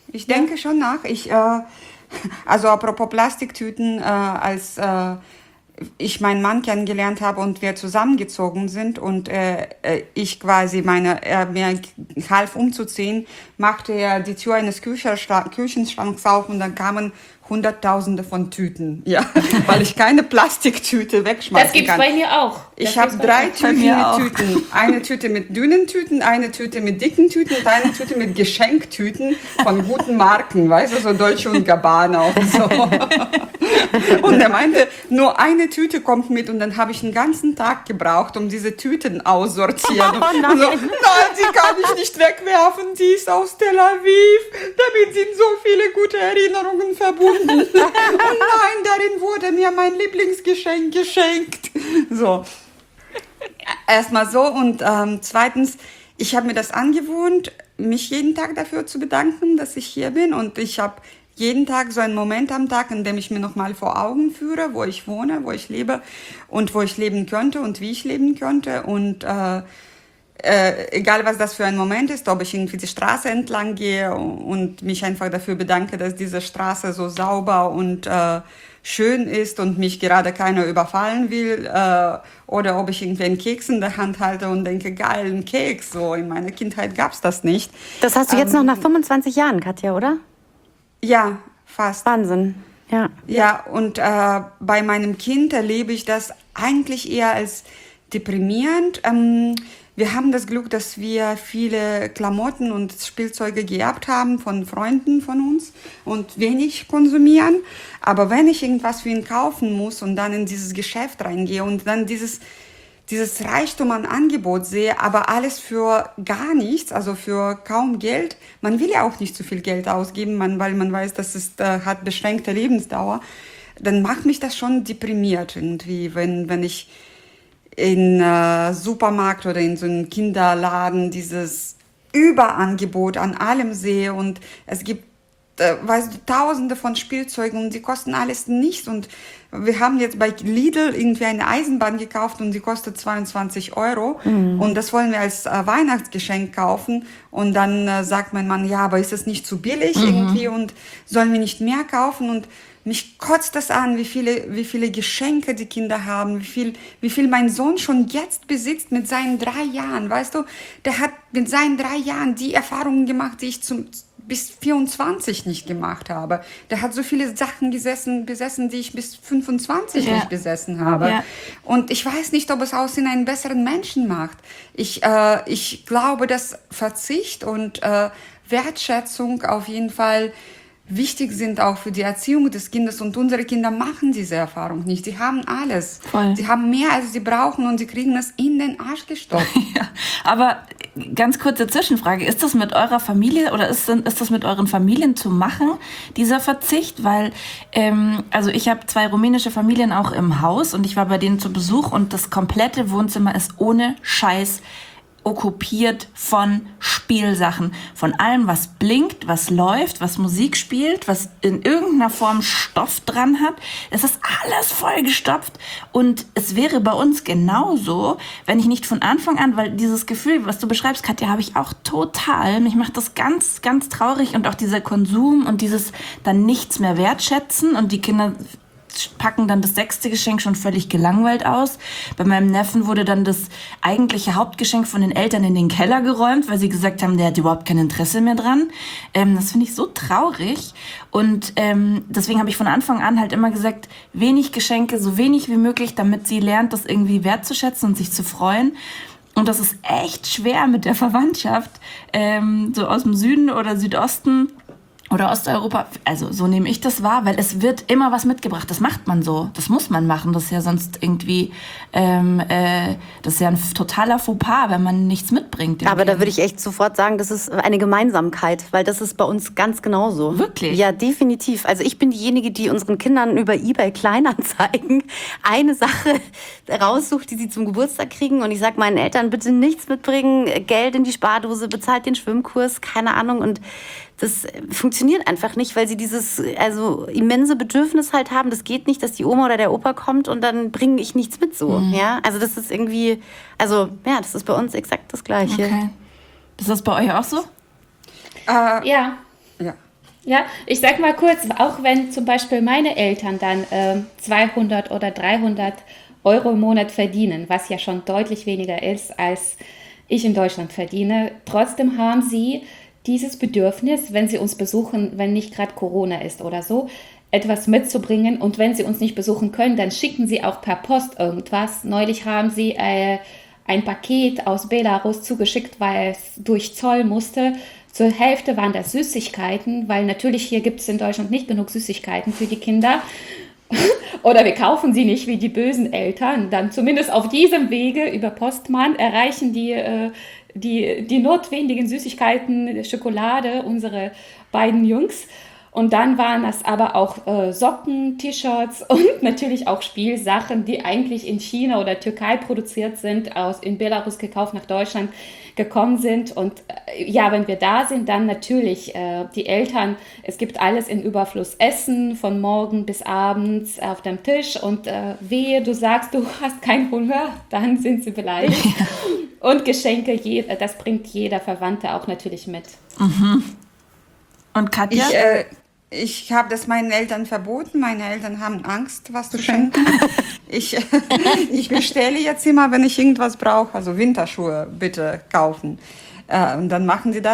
Also apropos Plastiktüten, als ich meinen Mann kennengelernt habe und wir zusammengezogen sind und ich quasi er mir half umzuziehen, machte er die Tür eines Küchenschranks auf und dann kamen Hunderttausende von Tüten, ja, weil ich keine Plastiktüte wegschmeißen kann. Das gibt's bei mir auch. Ich habe 3 Tüten mit Tüten. Eine Tüte mit dünnen Tüten, eine Tüte mit dicken Tüten und eine Tüte mit Geschenktüten von guten Marken, weißt du, so Dolce & Gabbana und so. Und er meinte, nur eine Tüte kommt mit und dann habe ich einen ganzen Tag gebraucht, um diese Tüten aussortieren. Oh nein. Und so, nein, die kann ich nicht wegwerfen, die ist aus Tel Aviv. Damit sind so viele gute Erinnerungen verbunden. Und nein, darin wurde mir mein Lieblingsgeschenk geschenkt. So. Erstmal so und zweitens, ich habe mir das angewohnt, mich jeden Tag dafür zu bedanken, dass ich hier bin und ich habe jeden Tag so einen Moment am Tag, in dem ich mir nochmal vor Augen führe, wo ich wohne, wo ich lebe und wo ich leben könnte und wie ich leben könnte und egal was das für ein Moment ist, ob ich irgendwie die Straße entlang gehe und mich einfach dafür bedanke, dass diese Straße so sauber und schön ist und mich gerade keiner überfallen will oder ob ich irgendwie einen Keks in der Hand halte und denke, geil, ein Keks, so in meiner Kindheit gab es das nicht. Das hast du jetzt noch nach 25 Jahren, Katja, oder? Ja, fast. Wahnsinn. Ja. Ja, und bei meinem Kind erlebe ich das eigentlich eher als deprimierend. Wir haben das Glück, dass wir viele Klamotten und Spielzeuge geerbt haben von Freunden von uns und wenig konsumieren. Aber wenn ich irgendwas für ihn kaufen muss und dann in dieses Geschäft reingehe und dann dieses Reichtum an Angebot sehe, aber alles für gar nichts, also für kaum Geld. Man will ja auch nicht zu viel Geld ausgeben, weil man weiß, dass es hat beschränkte Lebensdauer. Dann macht mich das schon deprimiert irgendwie, wenn ich in Supermarkt oder in so einem Kinderladen dieses Überangebot an allem sehe und es gibt weißt du, tausende von Spielzeugen und die kosten alles nichts. Und wir haben jetzt bei Lidl irgendwie eine Eisenbahn gekauft und die kostet 22 Euro. Und das wollen wir als Weihnachtsgeschenk kaufen. Und dann sagt mein Mann, ja, aber ist das nicht zu billig irgendwie und sollen wir nicht mehr kaufen? Und mich kotzt das an, wie viele Geschenke die Kinder haben, wie viel mein Sohn schon jetzt besitzt mit seinen 3 Jahren, weißt du? Der hat mit seinen 3 Jahren die Erfahrungen gemacht, die ich bis 24 nicht gemacht habe. Der hat so viele Sachen besessen, die ich bis 25 nicht besessen habe. Ja. Und ich weiß nicht, ob es aus ihn einen besseren Menschen macht. Ich glaube, dass Verzicht und Wertschätzung auf jeden Fall wichtig sind auch für die Erziehung des Kindes und unsere Kinder machen diese Erfahrung nicht. Sie haben alles. Voll. Sie haben mehr, als sie brauchen und sie kriegen es in den Arsch gestopft. Ja, aber ganz kurze Zwischenfrage. Ist das mit eurer Familie oder ist das mit euren Familien zu machen, dieser Verzicht? Weil, also ich habe 2 rumänische Familien auch im Haus und ich war bei denen zu Besuch und das komplette Wohnzimmer ist ohne Scheiß okkupiert von Spielsachen, von allem, was blinkt, was läuft, was Musik spielt, was in irgendeiner Form Stoff dran hat. Es ist alles vollgestopft und es wäre bei uns genauso, wenn ich nicht von Anfang an, weil dieses Gefühl, was du beschreibst, Katja, habe ich auch total. Mich macht das ganz, ganz traurig und auch dieser Konsum und dieses dann nichts mehr wertschätzen und die Kinder packen dann das 6. Geschenk schon völlig gelangweilt aus. Bei meinem Neffen wurde dann das eigentliche Hauptgeschenk von den Eltern in den Keller geräumt, weil sie gesagt haben, der hat überhaupt kein Interesse mehr dran. Das finde ich so traurig. Und deswegen habe ich von Anfang an halt immer gesagt, wenig Geschenke, so wenig wie möglich, damit sie lernt, das irgendwie wertzuschätzen und sich zu freuen. Und das ist echt schwer mit der Verwandtschaft, so aus dem Süden oder Südosten oder Osteuropa, also so nehme ich das wahr, weil es wird immer was mitgebracht. Das macht man so, das muss man machen. Das ist ja sonst irgendwie, das ist ja ein totaler Fauxpas, wenn man nichts mitbringt. Aber da würde ich echt sofort sagen, das ist eine Gemeinsamkeit, weil das ist bei uns ganz genauso. Wirklich? Ja, definitiv. Also ich bin diejenige, die unseren Kindern über eBay Kleinanzeigen eine Sache raussucht, die sie zum Geburtstag kriegen. Und ich sage meinen Eltern, bitte nichts mitbringen, Geld in die Spardose, bezahlt den Schwimmkurs, keine Ahnung. Und das funktioniert einfach nicht, weil sie dieses immense Bedürfnis halt haben. Das geht nicht, dass die Oma oder der Opa kommt und dann bringe ich nichts mit so. Ja? Also das ist irgendwie, das ist bei uns exakt das Gleiche. Okay. Ist das bei euch auch so? Ja. Ja, ich sag mal kurz, auch wenn zum Beispiel meine Eltern dann 200 oder 300 Euro im Monat verdienen, was ja schon deutlich weniger ist, als ich in Deutschland verdiene, trotzdem haben sie dieses Bedürfnis, wenn sie uns besuchen, wenn nicht gerade Corona ist oder so, etwas mitzubringen. Und wenn sie uns nicht besuchen können, dann schicken sie auch per Post irgendwas. Neulich haben sie ein Paket aus Belarus zugeschickt, weil es durch Zoll musste. Zur Hälfte waren das Süßigkeiten, weil natürlich hier gibt es in Deutschland nicht genug Süßigkeiten für die Kinder. Oder wir kaufen sie nicht wie die bösen Eltern. Dann zumindest auf diesem Wege über Postmann erreichen die notwendigen Süßigkeiten, Schokolade, unsere beiden Jungs. Und dann waren das aber auch Socken, T-Shirts und natürlich auch Spielsachen, die eigentlich in China oder Türkei produziert sind, in Belarus gekauft, nach Deutschland gekommen sind. Und wenn wir da sind, dann natürlich die Eltern, es gibt alles in Überfluss, Essen von morgen bis abends auf dem Tisch und wehe, du sagst, du hast keinen Hunger, dann sind sie beleidigt. Und Geschenke, das bringt jeder Verwandte auch natürlich mit. Mhm. Und Katja? Ich habe das meinen Eltern verboten. Meine Eltern haben Angst, was zu schenken. Ich bestelle jetzt immer, wenn ich irgendwas brauche, also Winterschuhe bitte kaufen. Und dann machen sie das.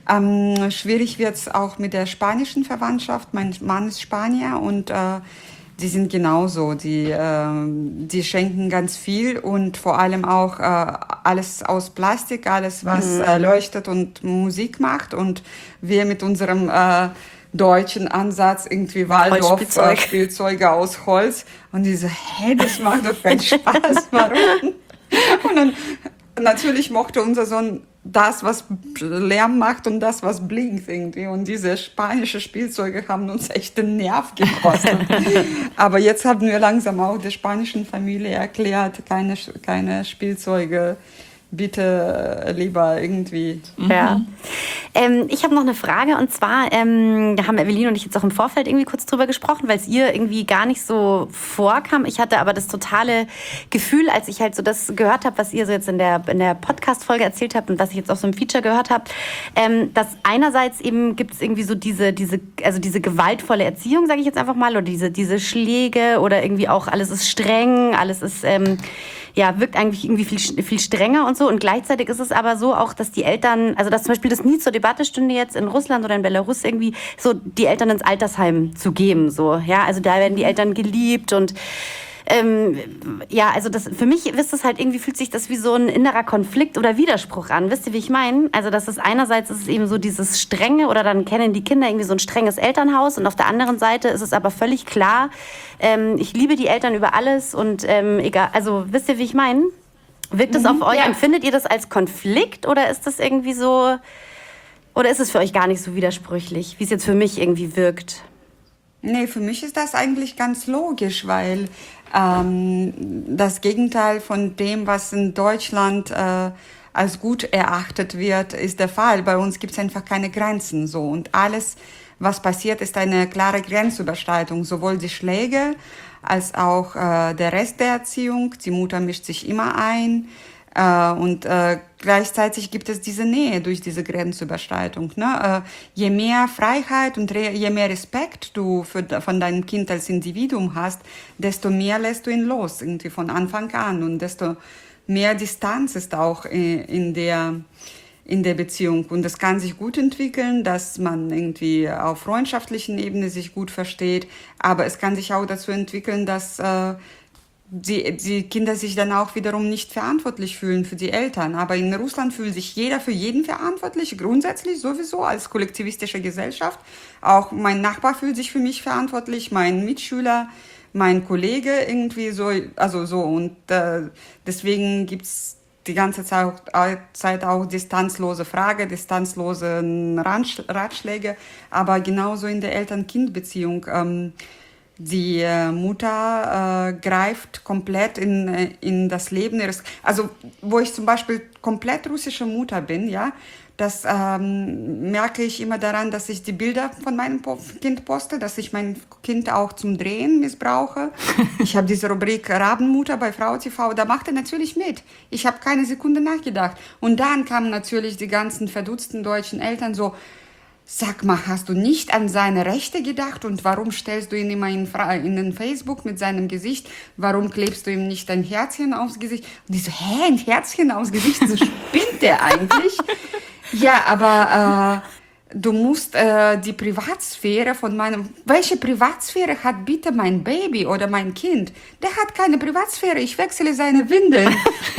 Schwierig wird es auch mit der spanischen Verwandtschaft. Mein Mann ist Spanier und die sind genauso. Die schenken ganz viel und vor allem auch alles aus Plastik, alles was leuchtet und Musik macht. Und wir mit unserem deutschen Ansatz irgendwie Waldorf-Spielzeuge aus Holz. Und die so, hey, das macht doch keinen Spaß, warum? Und dann natürlich mochte unser Sohn das, was Lärm macht und das, was blinkt irgendwie. Und diese spanischen Spielzeuge haben uns echt den Nerv gekostet. Aber jetzt haben wir langsam auch der spanischen Familie erklärt, keine Spielzeuge, bitte lieber irgendwie. Ja. Ich habe noch eine Frage und zwar, da haben Eveline und ich jetzt auch im Vorfeld irgendwie kurz drüber gesprochen, weil es ihr irgendwie gar nicht so vorkam. Ich hatte aber das totale Gefühl, als ich halt so das gehört habe, was ihr so jetzt in der Podcast-Folge erzählt habt und was ich jetzt auch so im Feature gehört habe, dass einerseits eben gibt es irgendwie so diese gewaltvolle Erziehung, sage ich jetzt einfach mal, oder diese Schläge oder irgendwie auch alles ist streng, alles ist wirkt eigentlich irgendwie viel strenger und so. Und gleichzeitig ist es aber so auch, dass die Eltern, also dass zum Beispiel das nie zur Debatte stünde jetzt in Russland oder in Belarus irgendwie, so die Eltern ins Altersheim zu geben, so, ja. Also da werden die Eltern geliebt und also das, für mich ist das halt irgendwie, fühlt sich das wie so ein innerer Konflikt oder Widerspruch an. Wisst ihr, wie ich meine? Also das ist einerseits ist es eben so dieses Strenge oder dann kennen die Kinder irgendwie so ein strenges Elternhaus und auf der anderen Seite ist es aber völlig klar, ich liebe die Eltern über alles und egal, also wisst ihr, wie ich meine? Wirkt das auf euch? Ja. Empfindet ihr das als Konflikt oder ist das irgendwie so, oder ist es für euch gar nicht so widersprüchlich, wie es jetzt für mich irgendwie wirkt? Nee, für mich ist das eigentlich ganz logisch, weil das Gegenteil von dem, was in Deutschland als gut erachtet wird, ist der Fall. Bei uns gibt es einfach keine Grenzen so und alles, was passiert, ist eine klare Grenzüberschreitung, sowohl die Schläge als auch der Rest der Erziehung. Die Mutter mischt sich immer ein. Und gleichzeitig gibt es diese Nähe durch diese Grenzüberschreitung. Ne? Je mehr Freiheit und je mehr Respekt du von deinem Kind als Individuum hast, desto mehr lässt du ihn los, irgendwie von Anfang an. Und desto mehr Distanz ist auch in der Beziehung. Und es kann sich gut entwickeln, dass man irgendwie auf freundschaftlichen Ebene sich gut versteht. Aber es kann sich auch dazu entwickeln, dass die Kinder sich dann auch wiederum nicht verantwortlich fühlen für die Eltern. Aber in Russland fühlt sich jeder für jeden verantwortlich, grundsätzlich sowieso als kollektivistische Gesellschaft. Auch mein Nachbar fühlt sich für mich verantwortlich, mein Mitschüler, mein Kollege irgendwie so, also so. Und deswegen gibt's die ganze Zeit auch distanzlose Frage, distanzlose Ratschläge. Aber genauso in der Eltern-Kind-Beziehung. Die Mutter greift komplett in das Leben ihres, also wo ich zum Beispiel komplett russische Mutter bin, ja, das merke ich immer daran, dass ich die Bilder von meinem Kind poste, dass ich mein Kind auch zum Drehen missbrauche. Ich habe diese Rubrik Rabenmutter bei Frau TV, da macht er natürlich mit. Ich habe keine Sekunde nachgedacht. Und dann kamen natürlich die ganzen verdutzten deutschen Eltern so, sag mal, hast du nicht an seine Rechte gedacht und warum stellst du ihn immer in den Facebook mit seinem Gesicht? Warum klebst du ihm nicht ein Herzchen aufs Gesicht? Und die so, ein Herzchen aufs Gesicht? So spinnt der eigentlich? Ja, aber du musst die Privatsphäre von welche Privatsphäre hat bitte mein Baby oder mein Kind? Der hat keine Privatsphäre, ich wechsle seine Windeln.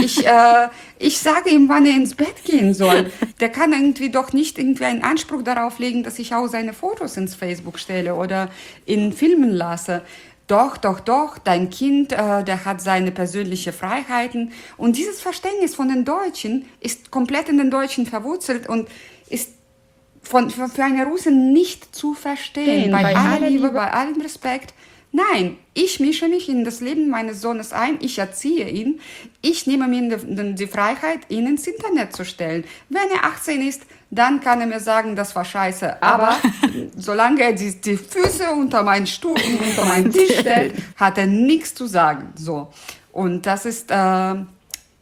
Ich sage ihm, wann er ins Bett gehen soll. Der kann irgendwie doch nicht irgendwie einen Anspruch darauf legen, dass ich auch seine Fotos ins Facebook stelle oder ihn filmen lasse. Doch, dein Kind, der hat seine persönlichen Freiheiten. Und dieses Verständnis von den Deutschen ist komplett in den Deutschen verwurzelt und ist für eine Russin nicht zu verstehen. Bei aller Liebe, bei allem Respekt. Nein, ich mische mich in das Leben meines Sohnes ein, ich erziehe ihn, ich nehme mir die Freiheit, ihn ins Internet zu stellen. Wenn er 18 ist, dann kann er mir sagen, das war scheiße. Aber solange er die Füße unter meinen Stuhl, unter meinen Tisch stellt, hat er nichts zu sagen. So. Und das ist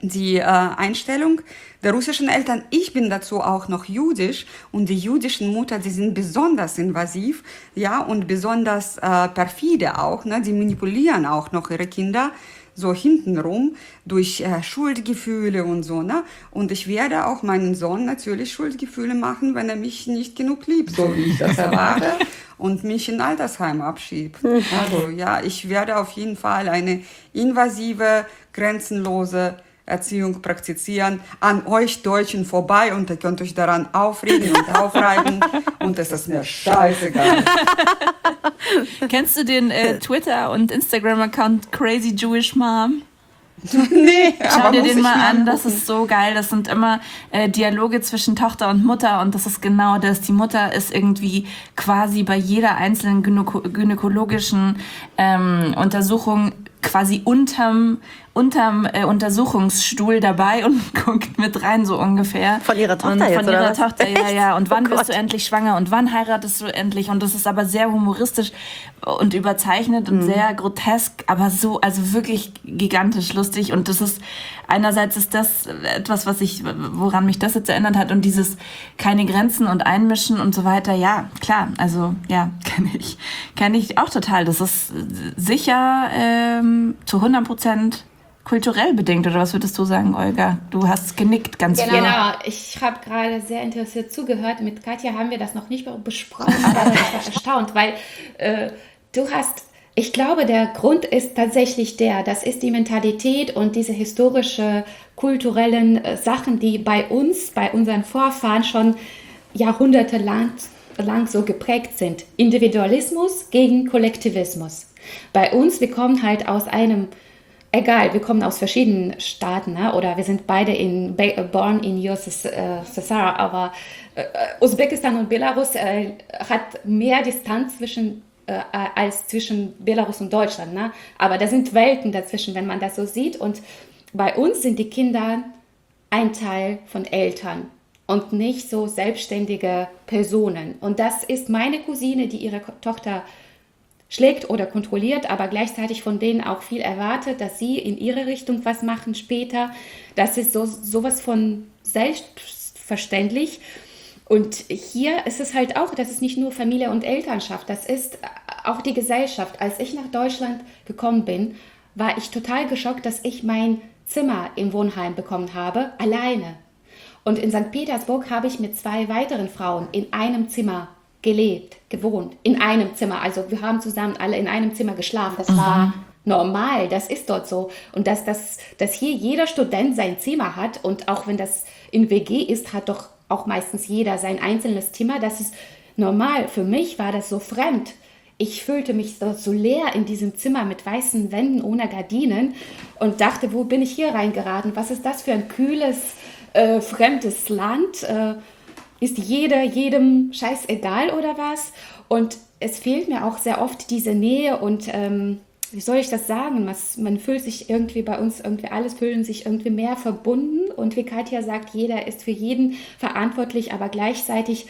die Einstellung der russischen Eltern. Ich bin dazu auch noch jüdisch und die jüdischen Mütter, die sind besonders invasiv, ja, und besonders perfide auch, ne? Die manipulieren auch noch ihre Kinder so hintenrum durch Schuldgefühle und so, ne? Und ich werde auch meinen Sohn natürlich Schuldgefühle machen, wenn er mich nicht genug liebt, so wie ich das erwarte, und mich in Altersheim abschiebt. Also ja, ich werde auf jeden Fall eine invasive, grenzenlose Erziehung praktizieren, an euch Deutschen vorbei, und ihr könnt euch daran aufregen und aufreiben und es ist mir scheißegal. Kennst du den Twitter- und Instagram-Account Crazy Jewish Mom? Nee, Schau aber dir muss den ich mal mir an, das angucken. ist so geil. Das sind immer Dialoge zwischen Tochter und Mutter, und das ist genau das. Die Mutter ist irgendwie quasi bei jeder einzelnen gynäkologischen Untersuchung quasi unterm Untersuchungsstuhl dabei und guckt mit rein, so ungefähr. Von ihrer Tochter und jetzt, von oder ihrer was? Tochter, ja, Echt? ja. Und wann Oh wirst Gott. du endlich schwanger und wann heiratest du endlich? Und das ist aber sehr humoristisch und überzeichnet und sehr grotesk, aber so, also wirklich gigantisch lustig. Und das ist, einerseits ist das etwas, woran mich das jetzt erinnert hat, und dieses keine Grenzen und Einmischen und so weiter. Ja, klar, also ja, kenne ich auch total. Das ist sicher zu 100% kulturell bedingt, oder was würdest du sagen, Olga? Du hast genickt ganz viel. Genau, ich habe gerade sehr interessiert zugehört. Mit Katja haben wir das noch nicht besprochen, aber ich war erstaunt, weil ich glaube, der Grund ist tatsächlich das ist die Mentalität und diese historische, kulturellen Sachen, die bei unseren Vorfahren schon jahrhundertelang so geprägt sind. Individualismus gegen Kollektivismus. Bei uns, wir kommen halt aus wir kommen aus verschiedenen Staaten, ne? Oder wir sind beide born in USSR, aber Usbekistan und Belarus hat mehr Distanz als zwischen Belarus und Deutschland, ne? Aber da sind Welten dazwischen, wenn man das so sieht. Und bei uns sind die Kinder ein Teil von Eltern und nicht so selbstständige Personen. Und das ist meine Cousine, die ihre Tochter schlägt oder kontrolliert, aber gleichzeitig von denen auch viel erwartet, dass sie in ihre Richtung was machen später. Das ist sowas von selbstverständlich. Und hier ist es halt auch, das ist nicht nur Familie und Elternschaft, das ist auch die Gesellschaft. Als ich nach Deutschland gekommen bin, war ich total geschockt, dass ich mein Zimmer im Wohnheim bekommen habe, alleine. Und in St. Petersburg habe ich mit 2 weiteren Frauen in einem Zimmer gewohnt, in einem Zimmer. Also wir haben zusammen alle in einem Zimmer geschlafen. Das war normal, das ist dort so. Und dass hier jeder Student sein Zimmer hat, und auch wenn das in WG ist, hat doch auch meistens jeder sein einzelnes Zimmer. Das ist normal. Für mich war das so fremd. Ich fühlte mich so leer in diesem Zimmer mit weißen Wänden ohne Gardinen und dachte, wo bin ich hier reingeraten? Was ist das für ein kühles, fremdes Land? Ist jedem scheißegal oder was? Und es fehlt mir auch sehr oft diese Nähe und wie soll ich das sagen? Man fühlt sich irgendwie bei uns, alles fühlen sich irgendwie mehr verbunden. Und wie Katja sagt, jeder ist für jeden verantwortlich, aber gleichzeitig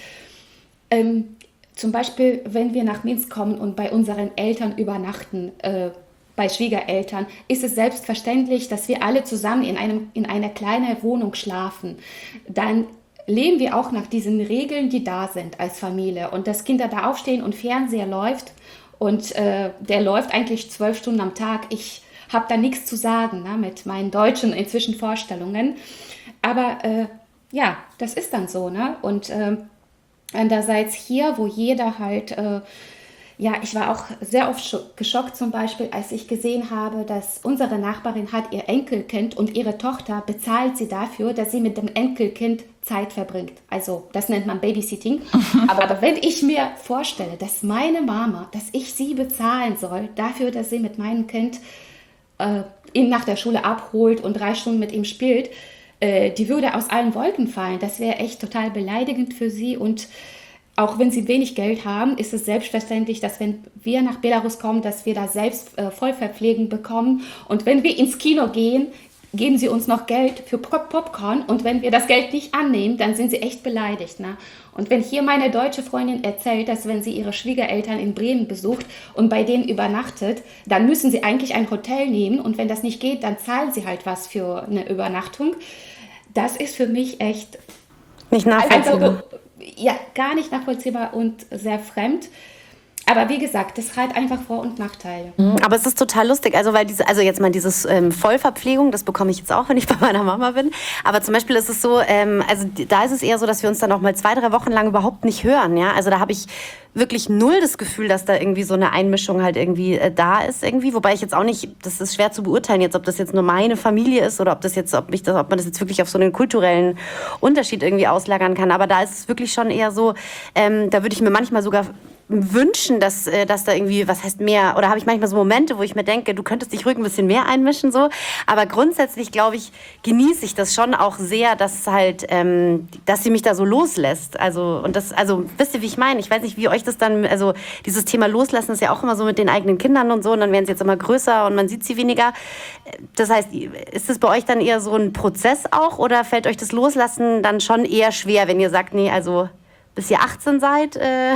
zum Beispiel, wenn wir nach Minsk kommen und bei unseren Eltern übernachten, bei Schwiegereltern, ist es selbstverständlich, dass wir alle zusammen in einer kleinen Wohnung schlafen. Dann leben wir auch nach diesen Regeln, die da sind als Familie. Und dass Kinder da aufstehen und Fernseher läuft und der läuft eigentlich 12 Stunden am Tag. Ich habe da nichts zu sagen, ne, mit meinen deutschen inzwischen Vorstellungen. Aber ja, das ist dann so. Ne? Und andererseits hier, wo jeder halt... Ja, ich war auch sehr oft geschockt zum Beispiel, als ich gesehen habe, dass unsere Nachbarin hat ihr Enkelkind und ihre Tochter bezahlt sie dafür, dass sie mit dem Enkelkind Zeit verbringt. Also das nennt man Babysitting. Aber wenn ich mir vorstelle, dass meine Mama, dass ich sie bezahlen soll dafür, dass sie mit meinem Kind ihn nach der Schule abholt und 3 Stunden mit ihm spielt, die würde aus allen Wolken fallen. Das wäre echt total beleidigend für sie. Und auch wenn sie wenig Geld haben, ist es selbstverständlich, dass wenn wir nach Belarus kommen, dass wir da selbst Vollverpflegung bekommen. Und wenn wir ins Kino gehen, geben Sie uns noch Geld für Popcorn und wenn wir das Geld nicht annehmen, dann sind Sie echt beleidigt. Ne? Und wenn hier meine deutsche Freundin erzählt, dass wenn sie ihre Schwiegereltern in Bremen besucht und bei denen übernachtet, dann müssen sie eigentlich ein Hotel nehmen und wenn das nicht geht, dann zahlen sie halt was für eine Übernachtung. Das ist für mich echt Nicht nachvollziehbar. also, ja, gar nicht nachvollziehbar und sehr fremd. Aber wie gesagt, das hat einfach Vor- und Nachteile. Aber es ist total lustig, also weil also jetzt mal dieses Vollverpflegung, das bekomme ich jetzt auch, wenn ich bei meiner Mama bin. Aber zum Beispiel ist es so, also da ist es eher so, dass wir uns dann auch mal 2-3 Wochen lang überhaupt nicht hören, ja. Also da habe ich wirklich null das Gefühl, dass da irgendwie so eine Einmischung halt irgendwie da ist irgendwie. Wobei ich jetzt auch nicht, das ist schwer zu beurteilen jetzt, ob das jetzt nur meine Familie ist oder ob man das jetzt wirklich auf so einen kulturellen Unterschied irgendwie auslagern kann. Aber da ist es wirklich schon eher so, da würde ich mir manchmal sogar wünschen, dass da irgendwie, was heißt mehr, oder habe ich manchmal so Momente, wo ich mir denke, du könntest dich ruhig ein bisschen mehr einmischen, so. Aber grundsätzlich, glaube ich, genieße ich das schon auch sehr, dass halt, dass sie mich da so loslässt. Also wisst ihr, wie ich meine? Ich weiß nicht, wie euch das dann, also dieses Thema Loslassen ist ja auch immer so mit den eigenen Kindern und so, und dann werden sie jetzt immer größer und man sieht sie weniger. Das heißt, ist das bei euch dann eher so ein Prozess auch, oder fällt euch das Loslassen dann schon eher schwer, wenn ihr sagt, nee, also bis ihr 18 seid,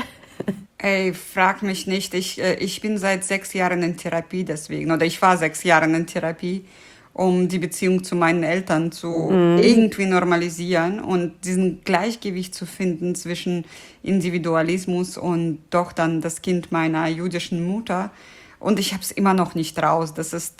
Ey, frag mich nicht. Ich bin seit 6 Jahren in Therapie deswegen. Oder ich war 6 Jahre in Therapie, um die Beziehung zu meinen Eltern zu irgendwie normalisieren und diesen Gleichgewicht zu finden zwischen Individualismus und doch dann das Kind meiner jüdischen Mutter. Und ich habe es immer noch nicht raus. Das ist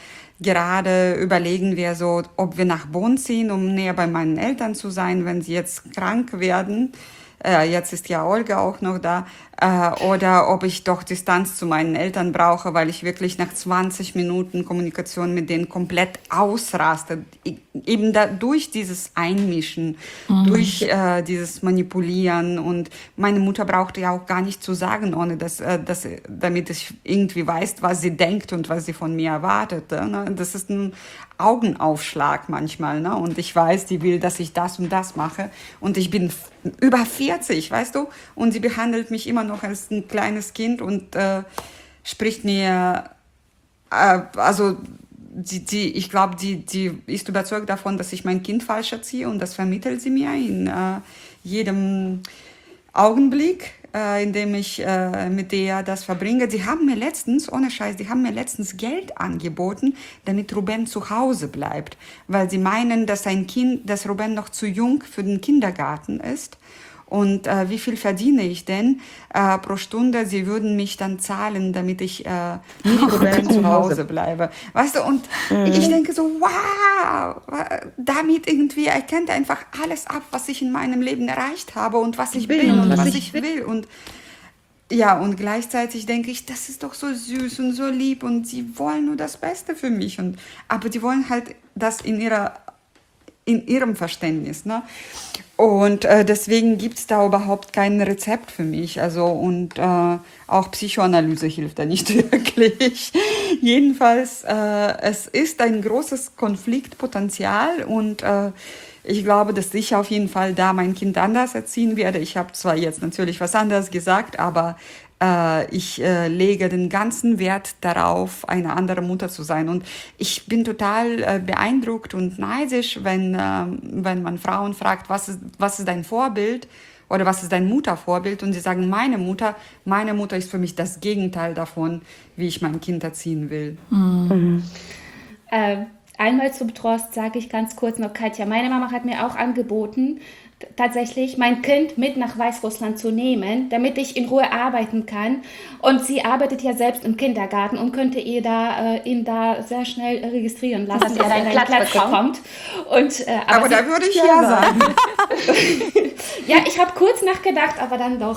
gerade überlegen wir so, ob wir nach Bonn ziehen, um näher bei meinen Eltern zu sein, wenn sie jetzt krank werden. Jetzt ist ja Olga auch noch da. Oder ob ich doch Distanz zu meinen Eltern brauche, weil ich wirklich nach 20 Minuten Kommunikation mit denen komplett ausraste. Eben durch dieses Einmischen, durch dieses Manipulieren. Und meine Mutter brauchte ja auch gar nicht zu sagen, ohne damit ich irgendwie weiß, was sie denkt und was sie von mir erwartet. Ne? Das ist ein Augenaufschlag manchmal. Ne? Und ich weiß, die will, dass ich das und das mache. Und ich bin über 40, weißt du? Und sie behandelt mich immer noch als ein kleines Kind und spricht mir, ich glaube, die ist überzeugt davon, dass ich mein Kind falsch erziehe und das vermittelt sie mir in jedem Augenblick, in dem ich mit der das verbringe. Die haben mir letztens, ohne Scheiß, Geld angeboten, damit Ruben zu Hause bleibt, weil sie meinen, dass Ruben noch zu jung für den Kindergarten ist. Und wie viel verdiene ich denn pro Stunde? Sie würden mich dann zahlen, damit ich mit Ruben zu Hause bleibe. Weißt du, und ich denke so, wow, damit irgendwie erkennt einfach alles ab, was ich in meinem Leben erreicht habe und was ich bin und was ich will. Und ja, und gleichzeitig denke ich, das ist doch so süß und so lieb und sie wollen nur das Beste für mich. Aber die wollen halt das in ihrem Verständnis, ne? Und deswegen gibt es da überhaupt kein Rezept für mich. Also und auch Psychoanalyse hilft da nicht wirklich. Jedenfalls, es ist ein großes Konfliktpotenzial und ich glaube, dass ich auf jeden Fall da mein Kind anders erziehen werde. Ich habe zwar jetzt natürlich was anderes gesagt, aber ich lege den ganzen Wert darauf, eine andere Mutter zu sein. Und ich bin total beeindruckt und neidisch, wenn man Frauen fragt, was ist dein Vorbild oder was ist dein Muttervorbild? Und sie sagen, meine Mutter ist für mich das Gegenteil davon, wie ich mein Kind erziehen will. Einmal zum Trost sage ich ganz kurz noch, Katja, meine Mama hat mir auch angeboten, tatsächlich mein Kind mit nach Weißrussland zu nehmen, damit ich in Ruhe arbeiten kann. Und sie arbeitet ja selbst im Kindergarten und könnte ihn da sehr schnell registrieren lassen, dass er einen Platz bekommt. Aber da würde ich ja sagen. Ja, ich habe kurz nachgedacht, aber dann doch.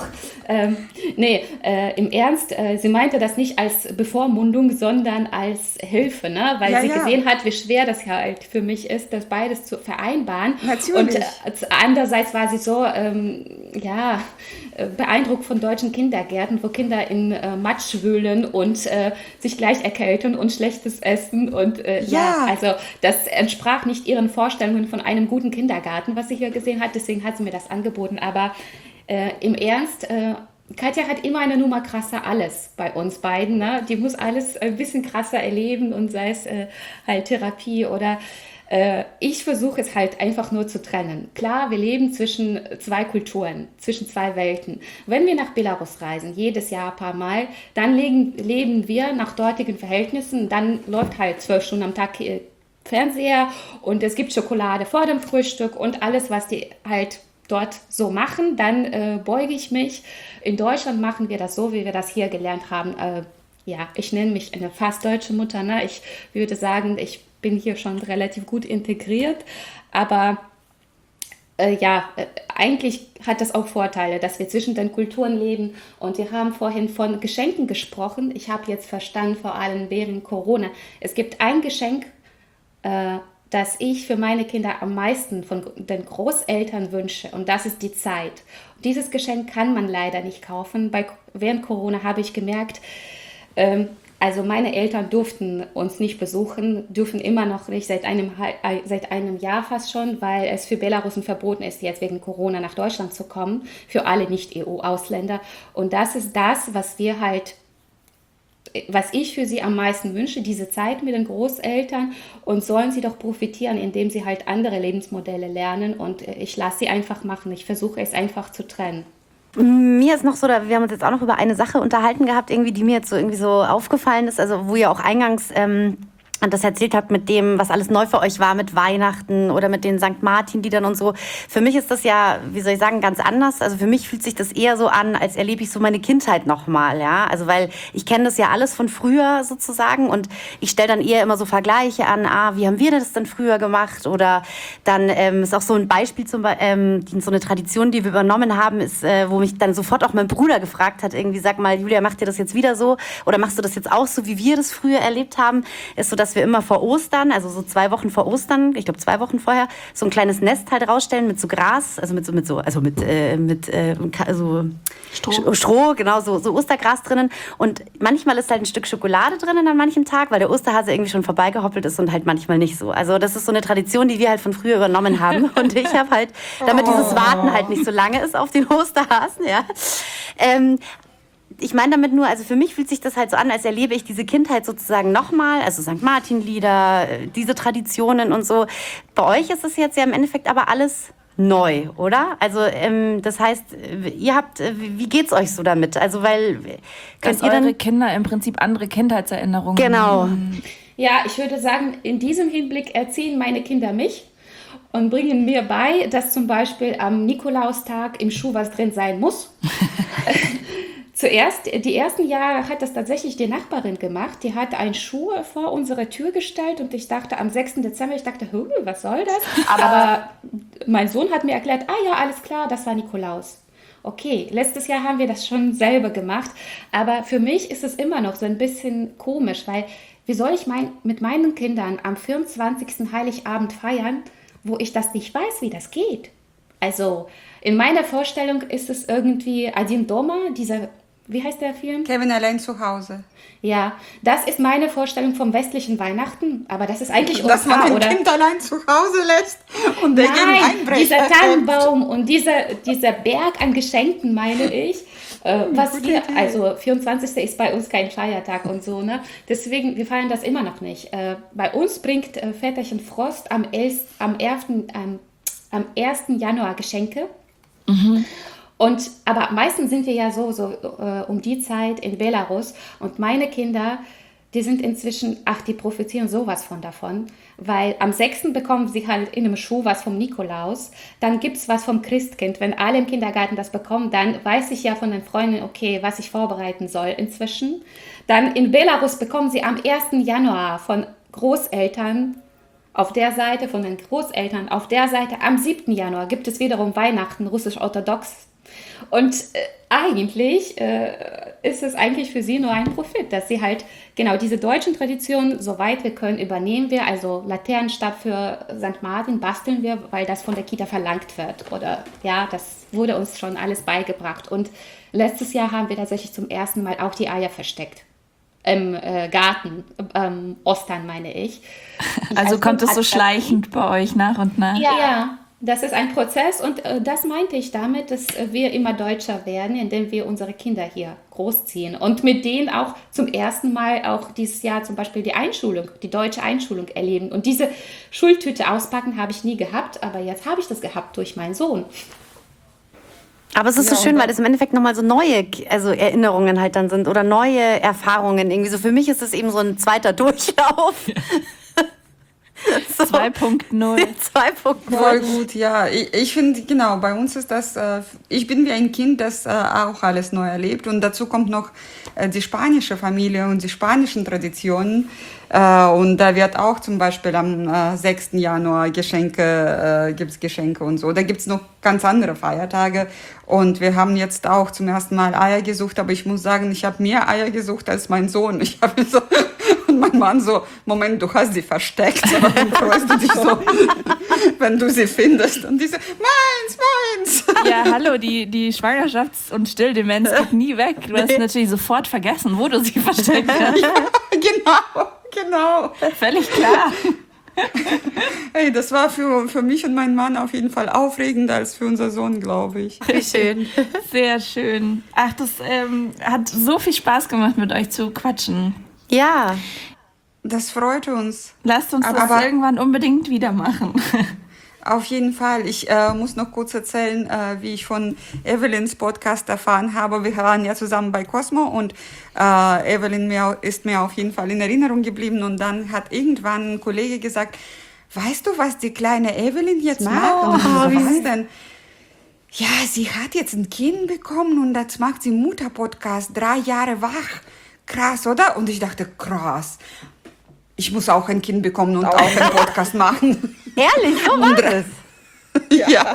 Im Ernst, sie meinte das nicht als Bevormundung, sondern als Hilfe, ne? Weil sie gesehen hat, wie schwer das ja halt für mich ist, das beides zu vereinbaren. Natürlich. Und andererseits war sie so beeindruckt von deutschen Kindergärten, wo Kinder in Matsch wühlen und sich gleich erkälten und schlechtes Essen. Und also das entsprach nicht ihren Vorstellungen von einem guten Kindergarten, was sie hier gesehen hat. Deswegen hat sie mir das angeboten. Aber im Ernst, Katja hat immer eine Nummer krasser alles bei uns beiden. Ne? Die muss alles ein bisschen krasser erleben und sei es halt Therapie oder ich versuche es halt einfach nur zu trennen. Klar, wir leben zwischen zwei Kulturen, zwischen zwei Welten. Wenn wir nach Belarus reisen, jedes Jahr ein paar Mal, dann leben wir nach dortigen Verhältnissen. Dann läuft halt 12 Stunden am Tag Fernseher und es gibt Schokolade vor dem Frühstück und alles, was die halt dort so machen, dann beuge ich mich. In Deutschland machen wir das so, wie wir das hier gelernt haben. Ja, ich nenne mich eine fast deutsche Mutter. Ne? Ich würde sagen, ich bin hier schon relativ gut integriert, aber eigentlich hat das auch Vorteile, dass wir zwischen den Kulturen leben und wir haben vorhin von Geschenken gesprochen. Ich habe jetzt verstanden, vor allem während Corona, es gibt ein Geschenk, das ich für meine Kinder am meisten von den Großeltern wünsche und das ist die Zeit. Dieses Geschenk kann man leider nicht kaufen. Während Corona habe ich gemerkt, also meine Eltern durften uns nicht besuchen, dürfen immer noch nicht, seit einem Jahr fast schon, weil es für Belarusen verboten ist, jetzt wegen Corona nach Deutschland zu kommen, für alle Nicht-EU-Ausländer. Und das ist das, was ich für sie am meisten wünsche, diese Zeit mit den Großeltern und sollen sie doch profitieren, indem sie halt andere Lebensmodelle lernen und ich lasse sie einfach machen. Ich versuche es einfach zu trennen. Mir ist noch so, wir haben uns jetzt auch noch über eine Sache unterhalten gehabt, irgendwie, die mir jetzt so irgendwie so aufgefallen ist, also wo ihr auch eingangs das erzählt habt mit dem, was alles neu für euch war, mit Weihnachten oder mit den St. Martin-Liedern und so. Für mich ist das ja, wie soll ich sagen, ganz anders. Also für mich fühlt sich das eher so an, als erlebe ich so meine Kindheit nochmal, ja. Also weil ich kenne das ja alles von früher sozusagen und ich stelle dann eher immer so Vergleiche an, wie haben wir das denn früher gemacht? Oder dann ist auch so ein Beispiel, so eine Tradition, die wir übernommen haben, ist, wo mich dann sofort auch mein Bruder gefragt hat, irgendwie, sag mal, Julia, macht ihr das jetzt wieder so? Oder machst du das jetzt auch so, wie wir das früher erlebt haben? Ist so, dass wir immer vor Ostern, also so 2 Wochen vor Ostern, ich glaube 2 Wochen vorher, so ein kleines Nest halt rausstellen mit so Gras, also mit Stroh, genau, so Ostergras drinnen. Und manchmal ist halt ein Stück Schokolade drinnen an manchem Tag, weil der Osterhase irgendwie schon vorbeigehoppelt ist und halt manchmal nicht so. Also das ist so eine Tradition, die wir halt von früher übernommen haben. Und ich habe halt, damit dieses Warten halt nicht so lange ist auf den Osterhasen, ja. Ich meine damit nur, also für mich fühlt sich das halt so an, als erlebe ich diese Kindheit sozusagen nochmal, also St. Martin-Lieder, diese Traditionen und so. Bei euch ist es jetzt ja im Endeffekt aber alles neu, oder? Also das heißt, ihr habt, wie geht's euch so damit? Also weil dass eure Kinder im Prinzip andere Kindheitserinnerungen genau haben. Ja, ich würde sagen, in diesem Hinblick erziehen meine Kinder mich und bringen mir bei, dass zum Beispiel am Nikolaustag im Schuh was drin sein muss. Zuerst, die ersten Jahre hat das tatsächlich die Nachbarin gemacht. Die hat einen Schuh vor unsere Tür gestellt und ich dachte am 6. Dezember, was soll das? Aber mein Sohn hat mir erklärt, ja, alles klar, das war Nikolaus. Okay, letztes Jahr haben wir das schon selber gemacht, aber für mich ist es immer noch so ein bisschen komisch, weil wie soll ich mit meinen Kindern am 24. Heiligabend feiern, wo ich das nicht weiß, wie das geht? Also in meiner Vorstellung ist es irgendwie Один Дома, wie heißt der Film? Kevin allein zu Hause. Ja, das ist meine Vorstellung vom westlichen Weihnachten, aber das ist eigentlich dass man ein oder? Kind allein zu Hause lässt und dagegen einbrechen. Dieser Tannenbaum und dieser Berg an Geschenken, meine ich. Also 24. ist bei uns kein Feiertag und so, ne? Deswegen, wir feiern das immer noch nicht. Bei uns bringt Väterchen Frost am 1. Januar Geschenke. Mhm. Aber meistens sind wir ja so um die Zeit in Belarus und meine Kinder, die sind inzwischen, die profitieren sowas davon, weil am 6. bekommen sie halt in einem Schuh was vom Nikolaus, dann gibt es was vom Christkind. Wenn alle im Kindergarten das bekommen, dann weiß ich ja von den Freunden, okay, was ich vorbereiten soll inzwischen. Dann in Belarus bekommen sie am 1. Januar von Großeltern auf der Seite, von den Großeltern, auf der Seite am 7. Januar gibt es wiederum Weihnachten, russisch-orthodox. Und eigentlich ist es eigentlich für sie nur ein Profit, dass sie halt genau diese deutschen Traditionen, soweit wir können, übernehmen wir. Also Laternenstab für St. Martin basteln wir, weil das von der Kita verlangt wird. Oder ja, das wurde uns schon alles beigebracht. Und letztes Jahr haben wir tatsächlich zum ersten Mal auch die Eier versteckt. Im Garten, Ostern meine ich. Also kommt es so schleichend bei euch nach und nach? Ja. Das ist ein Prozess und das meinte ich damit, dass wir immer deutscher werden, indem wir unsere Kinder hier großziehen und mit denen auch zum ersten Mal auch dieses Jahr zum Beispiel die deutsche Einschulung erleben. Und diese Schultüte auspacken habe ich nie gehabt, aber jetzt habe ich das gehabt durch meinen Sohn. Aber es ist so schön, weil das im Endeffekt nochmal so neue Erinnerungen halt dann sind oder neue Erfahrungen. Irgendwie so für mich ist es eben so ein zweiter Durchlauf. So. 2.0. 2.0. Voll gut, ja. Ich finde, genau, bei uns ist das, ich bin wie ein Kind, das auch alles neu erlebt. Und dazu kommt noch die spanische Familie und die spanischen Traditionen. Und da wird auch zum Beispiel am 6. Januar gibt's Geschenke und so. Da gibt's noch ganz andere Feiertage. Und wir haben jetzt auch zum ersten Mal Eier gesucht. Aber ich muss sagen, ich habe mehr Eier gesucht als mein Sohn. Ich habe so... Und mein Mann so, Moment, du hast sie versteckt, aber dann freust du dich so, wenn du sie findest. Und die so, meins. Ja, hallo, die Schwangerschafts- und Stilldemenz geht nie weg. Du hast natürlich sofort vergessen, wo du sie versteckt hast. Ja, genau. Völlig klar. Hey, das war für mich und meinen Mann auf jeden Fall aufregender als für unser Sohn, glaube ich. Wie schön. Sehr schön. Ach, das hat so viel Spaß gemacht, mit euch zu quatschen. Ja. Das freut uns. Lasst uns das irgendwann unbedingt wieder machen. Auf jeden Fall. Ich muss noch kurz erzählen, wie ich von Evelyns Podcast erfahren habe. Wir waren ja zusammen bei Cosmo und Evelyn ist mir auf jeden Fall in Erinnerung geblieben. Und dann hat irgendwann ein Kollege gesagt, weißt du, was die kleine Evelyn jetzt macht? Und ich so, was denn? Ja, sie hat jetzt ein Kind bekommen und jetzt macht sie Mutter-Podcast, 3 Jahre wach. Krass, oder? Und ich dachte, krass. Ich muss auch ein Kind bekommen und auch einen Podcast machen. Ehrlich, so war das. Ja.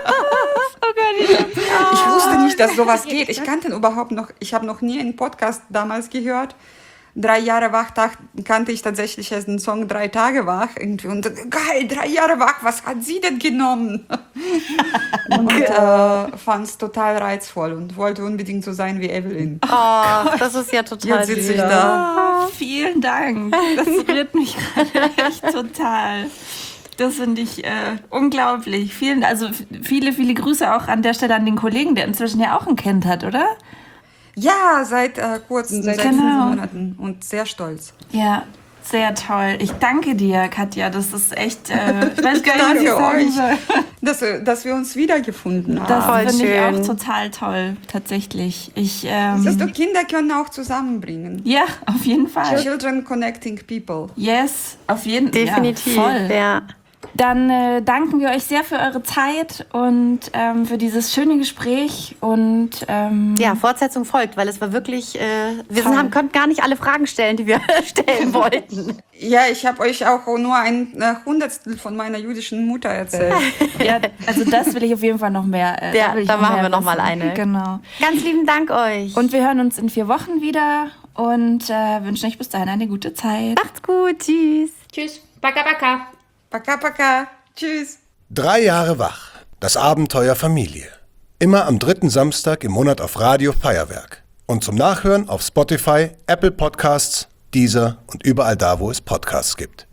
Ich wusste nicht, dass sowas geht. Ich habe noch nie einen Podcast damals gehört. 3 Jahre wach kannte ich tatsächlich als den Song 3 Tage wach. Irgendwie. Und geil, 3 Jahre wach, was hat sie denn genommen? Und fand es total reizvoll und wollte unbedingt so sein wie Evelyn. Oh, das ist ja total Jetzt sitze ich da. Oh, vielen Dank. Das rührt mich gerade echt total. Das finde ich unglaublich. Viele, viele Grüße auch an der Stelle an den Kollegen, der inzwischen ja auch ein Kind hat, oder? Ja, seit kurzem, seit 5 Monaten und sehr stolz. Ja, sehr toll. Ich danke dir, Katja. Das ist echt, ich weiß gar nicht, was ich sagen soll. Dass wir uns wiedergefunden haben. Das finde ich auch total toll, tatsächlich. Kinder können auch zusammenbringen. Ja, auf jeden Fall. Children connecting people. Yes, auf jeden Fall. Definitiv, Ja, voll. ja. Dann danken wir euch sehr für eure Zeit und für dieses schöne Gespräch. Und ja, Fortsetzung folgt, weil es war wirklich, konnten gar nicht alle Fragen stellen, die wir stellen wollten. Ja, ich habe euch auch nur ein Hundertstel von meiner jüdischen Mutter erzählt. ja, also das will ich auf jeden Fall noch mehr. Da machen wir noch mal eine. Genau. Ganz lieben Dank euch. Und wir hören uns in 4 Wochen wieder und wünschen euch bis dahin eine gute Zeit. Macht's gut, tschüss. Tschüss, baka baka. Paka, paka. Tschüss. 3 Jahre wach. Das Abenteuer Familie. Immer am 3. Samstag im Monat auf Radio Feuerwerk. Und zum Nachhören auf Spotify, Apple Podcasts, Deezer und überall da, wo es Podcasts gibt.